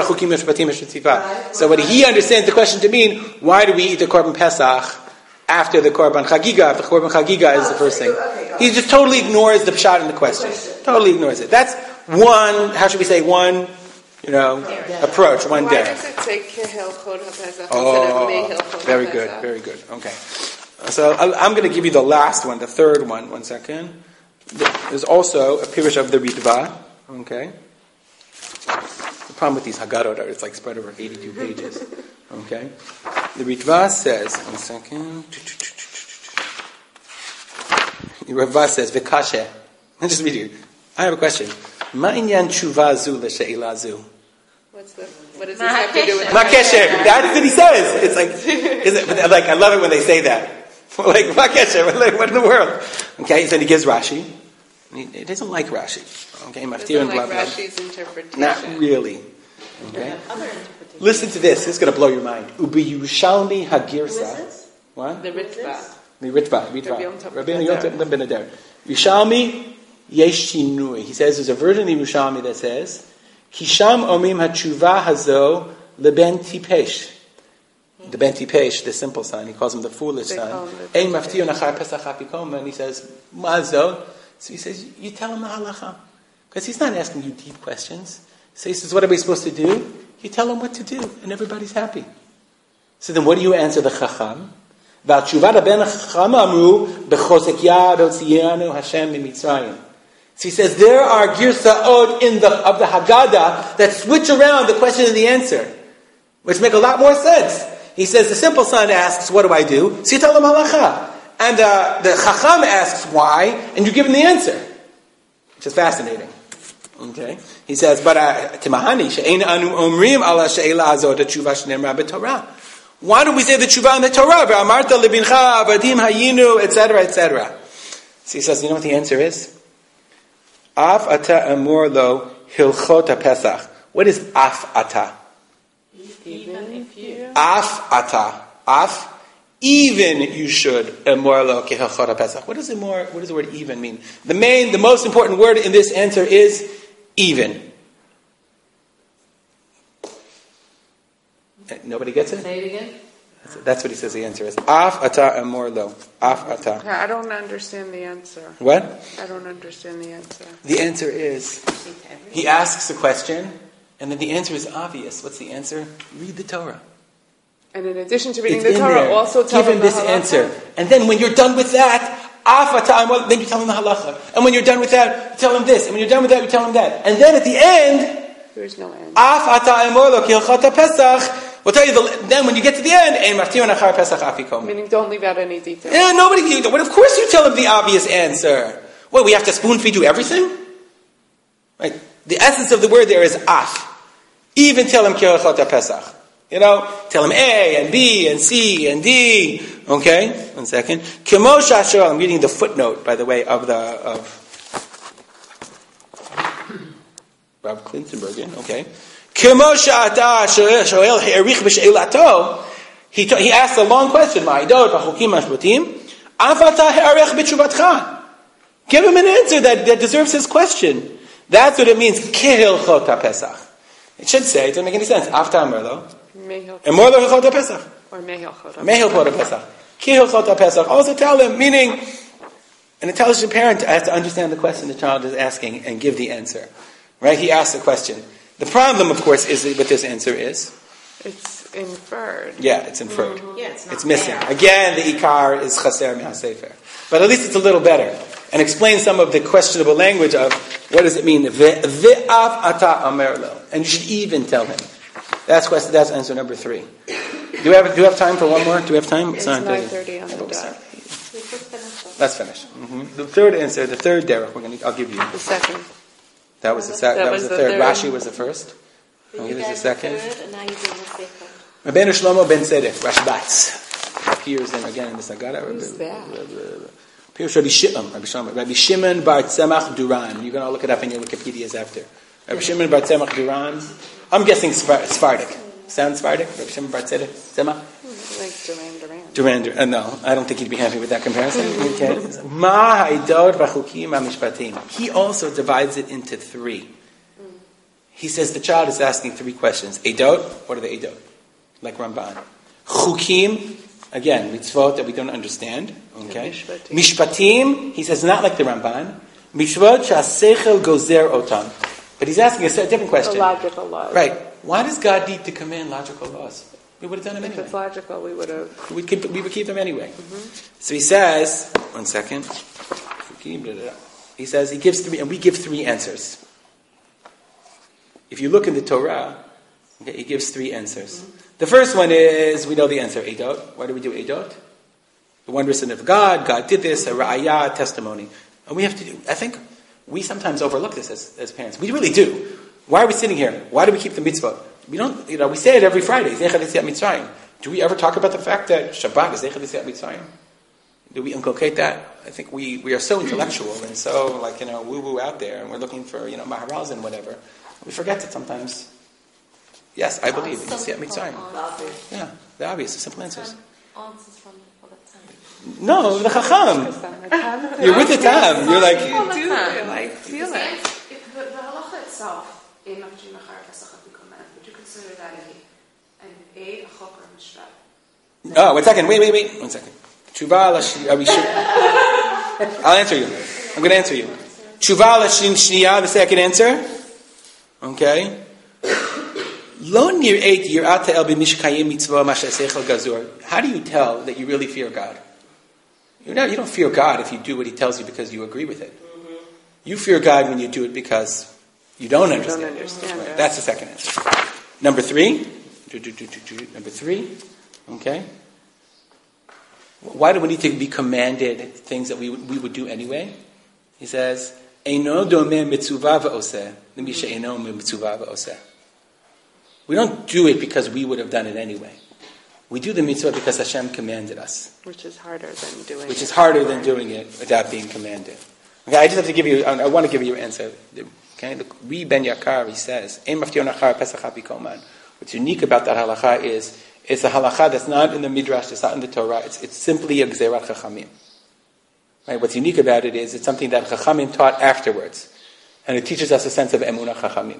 So what he understands the question to mean, why do we eat the Korban Pesach after the Korban Chagiga? If the Korban Chagiga is the first thing. He just totally ignores the pshat in the question. Totally ignores it. That's one, how should we say, one, you know, approach, one Why day. does it say Kehil Chod HaPesach Oh, instead of Mehil Chod very HaPesach? good, very good. Okay. So I'm going to give you the last one, the third one. One second. There's also a pirush of the Ritva. Okay. The problem with these Haggadot are it's like spread over eighty-two pages. Okay. The Ritva says, one second. The Ritva says, Vikashe. I'll just read you. I have a question. Ma'inyan tshuva zu l'she'ila zu. What's the, what does this have to do with Makesher. That's what he says. It's like, is it, like, I love it when they say that. Like, Makesher. Like, what in the world? Okay, then he gives Rashi. He, he doesn't like Rashi. Okay, Maftir and like blah, blah. Rashi's interpretation. Not really. Okay. Listen to this. This is going to blow your mind. Ubi Yerushalmi Hagirsa. What? The Ritva. The Ritva. Ritva. Rabbi Rabbi Yom Tov Ben Adair. Yerushalmi Yesh Shinui. He says there's a version of Yerushalmi that says Kisham Omim HaTshuva Hazo LeBen Tipesh. The Ben Tipesh, the simple son. He calls him the foolish son. Ein Maftir Nachar Pesach Hapikom. And he says Mazo. So he says, you tell him the halacha. Because he's not asking you deep questions. So he says, what are we supposed to do? You tell him what to do, and everybody's happy. So then what do you answer the chacham? So he says, there are girsaot in the, of the Haggadah that switch around the question and the answer, which make a lot more sense. He says, the simple son asks, what do I do? So you tell him halacha. And uh, the Chacham asks why, and you give him the answer, which is fascinating. Okay, he says, "But Timahani she'ein anu omrim ala she'ela azot tshuva shneimra b'Torah." Why do we say the tshuva in the Torah? V'amarta lebincha avadim hayinu, et cetera, et cetera. So he says, you know what the answer is? Af ata amur lo hilchot haPesach. What is af ata? Even if you. Af ata. Af. Even you should emor lo kehilchot haPesach. What does emor? What does the word even mean? The main, the most important word in this answer is even. Nobody gets it? Say it again. That's, that's what he says the answer is. Af ata emor lo. Af ata. I don't understand the answer. What? I don't understand the answer. The answer is, he asks a question, and then the answer is obvious. What's the answer? Read the Torah. And in addition to reading It's the in Torah, there. also tell Give him them this the halacha? answer. And then when you're done with that, then you tell him the halacha. And when you're done with that, you tell him this. And when you're done with that, you tell him that. And then at the end, There's no end. we'll tell you, the, then when you get to the end, Meaning don't leave out any details. yeah, nobody can, but of course you tell him the obvious answer. What, we have to spoon feed you everything? Right? The essence of the word there is af. Even tell him Kirachot HaPesach. You know, tell him A and B and C and D. Okay, one second. Kemo Shashar, I'm reading the footnote, by the way, of the of Rob Klinsenbergen. Okay. Kemo Sha'ata Shoel He'erich B'She'elato. He he asked a long question. Ma'idot v'chokim mashbutim. Afata He'erich B'Tshuvatcha. Give him an answer that, that deserves his question. That's what it means. Kehilchot HaPesach. It should say, it doesn't make any sense. After Amerlo. Emor lo hilchot haPesach. Or Mehilchot Mehilchot haPesach. Ki hilchot haPesach. Also tell them, meaning, an intelligent parent has to understand the question the child is asking and give the answer. Right? He asks the question. The problem, of course, is what this answer is. It's inferred. Yeah, it's inferred. Mm-hmm. Yeah, it's not It's missing. there. Again, the ikar is chaser mihasefer. But at least it's a little better. And explain some of the questionable language of what does it mean? Ve'av ata amerlo. And you should even tell him. That's question. That's answer number three. Do we have do we have time for one more? Do we have time? It's nine thirty on the dot. Let's finish. Mm-hmm. The third answer, the third derech, we're going to. I'll give you. The second. That was the sec- that, That was was the the third. third. Rashi was the first. Then And you he was the gave second. third, and now you're doing the second. Rabbeinu Shlomo ben Tzedek, Rashbatz, appears in again in the Sagara. Who's that? Appears Rabbi Shimon, Rabbi Shimon, Rabbi Shimon bar Tzemach Duran. You're going to look it up in your Wikipedias after. Rabbi Shimon bar Tzemach Duran. I'm guessing Sfar- Sephardic. Sound Sephardic? Rabbi Shimon bar Tzedek Tzemach. Like Duran Duran. Duran, Duran. Uh, no, I don't think you'd be happy with that comparison. Okay. Ma ha'idot v'chukim ha'mishpatim. He also divides it into three. He says the child is asking three questions. Eidot, what are the Eidot? Like Ramban. Chukim, again, mitzvot that we don't understand. Okay. Mishpatim. Mishpatim, he says not like the Ramban. Mishvot sha'asechel gozer otam. But he's asking a different The question. logical laws. Right. Why does God need to command logical laws? We would have done them If anyway. it's logical, we would have. We keep, we would keep them anyway. So he says, one second. He says he gives three, and we give three answers. If you look in the Torah, okay, he gives three answers. The first one is, we know the answer, Eidot. Why do we do Eidot? The wondrousness of God, God did this, a ra'ayah, testimony. And we have to do, I think, we sometimes overlook this as, as parents. We really do. Why are we sitting here? Why do we keep the mitzvah? We don't, you know, we say it every Friday, Zechad Yetziat Mitzrayim. Do we ever talk about the fact that Shabbat is Zechad Yetziat Mitzrayim? Do we inculcate that? I think we, we are so intellectual and so, like, you know, woo-woo out there, and we're looking for, you know, Maharals and whatever. We forget that sometimes. Yes, I believe in Yetziat Mitzrayim. Yeah, the obvious, the simple answers. Answers from all the time. No, the Chacham. You're with the Tam. You're like, You do feel like feel it. If the, the halacha itself, Ein Mafjim Achar Pesach HaPikomen, would you consider that a, an aid, a chok, or a mishpat? oh, one second, wait, wait, wait, one second. Tshuva l'shi, are we sure? I'll answer you. I'm going to answer you. Tshuva l'shin shniya, the second answer. Okay. Lo nir'et yir'at ha'el b'mishkayim mitzvah mashasechel gazur. How do you tell that you really fear God? You know, you don't fear God if you do what He tells you because you agree with it. You fear God when you do it because you don't understand. don't understand Right. it. That's the second answer. Number three. Number three. Okay. Why do we need to be commanded things that we would, we would do anyway? He says, "Eino domeh mitzuvah v'oseh, l'mi she'eino mitzuvah v'oseh." We don't do it because we would have done it anyway. We do the mitzvah because Hashem commanded us, Which is harder than doing which it. is harder than doing it without being commanded. Okay, I just have to give you. I want to give you your answer. Okay, the Ri Ben Yakar, he says, "Ein maftion achar Pesach HaPikoman." What's unique about that halacha is it's a halacha that's not in the midrash, it's not in the Torah. It's it's simply a gzerat chachamim. Right? What's unique about it is it's something that chachamim taught afterwards, and it teaches us a sense of emunah chachamim.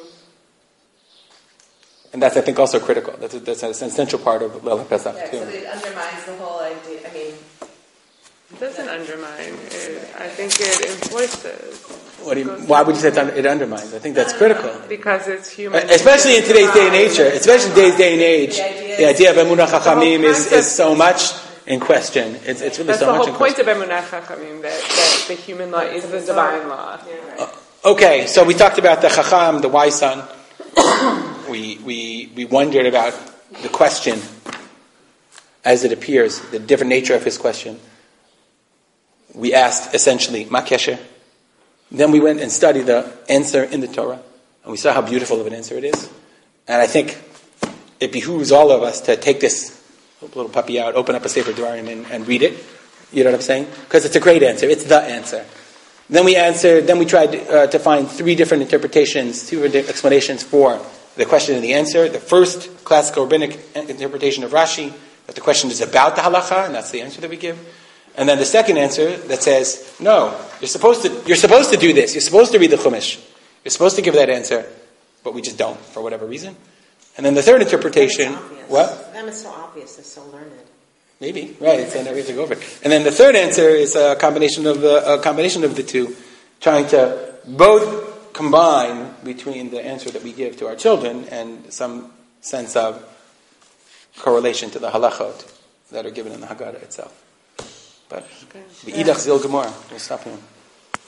And that's, I think, also critical. That's, a, that's an essential part of Leil Pesach Yeah, too. so it undermines the whole idea. I mean, It doesn't undermine it. I think it enforces. What do you, why would you say it's un, it undermines? I think that's critical. Because it's human. Especially in today's day and age, especially in today's day and age, The idea the idea of emunah whole chachamim is, concept- is so much in question. It's, it's really That's so the much whole in point question. of Emunah Chachamim, that, that the human law is the divine law. Okay, so we talked about the chacham, the wise son. we, we, we wondered about the question as it appears, the different nature of his question. We asked essentially, ma kesher? Then we went and studied the answer in the Torah, and we saw how beautiful of an answer it is. And I think it behooves all of us to take this little puppy out, open up a Sefer Dvarim and, and read it. You know what I'm saying? Because it's a great answer. It's the answer. Then we answered, then we tried uh, to find three different interpretations, two different explanations for the question and the answer. The first classical rabbinic interpretation of Rashi, that the question is about the halacha, and that's the answer that we give. And then the second answer that says, no, you're supposed to, you're supposed to do this. You're supposed to read the Chumash. You're supposed to give that answer, but we just don't, for whatever reason. And then the third interpretation, what? Them is so obvious, they're so learned. Maybe, right, so now we have to go over it. And then the third answer is a combination of the, a combination of the two, trying to both combine between the answer that we give to our children and some sense of correlation to the halachot that are given in the Haggadah itself. But the Idach Zil Gemara, we'll stop here.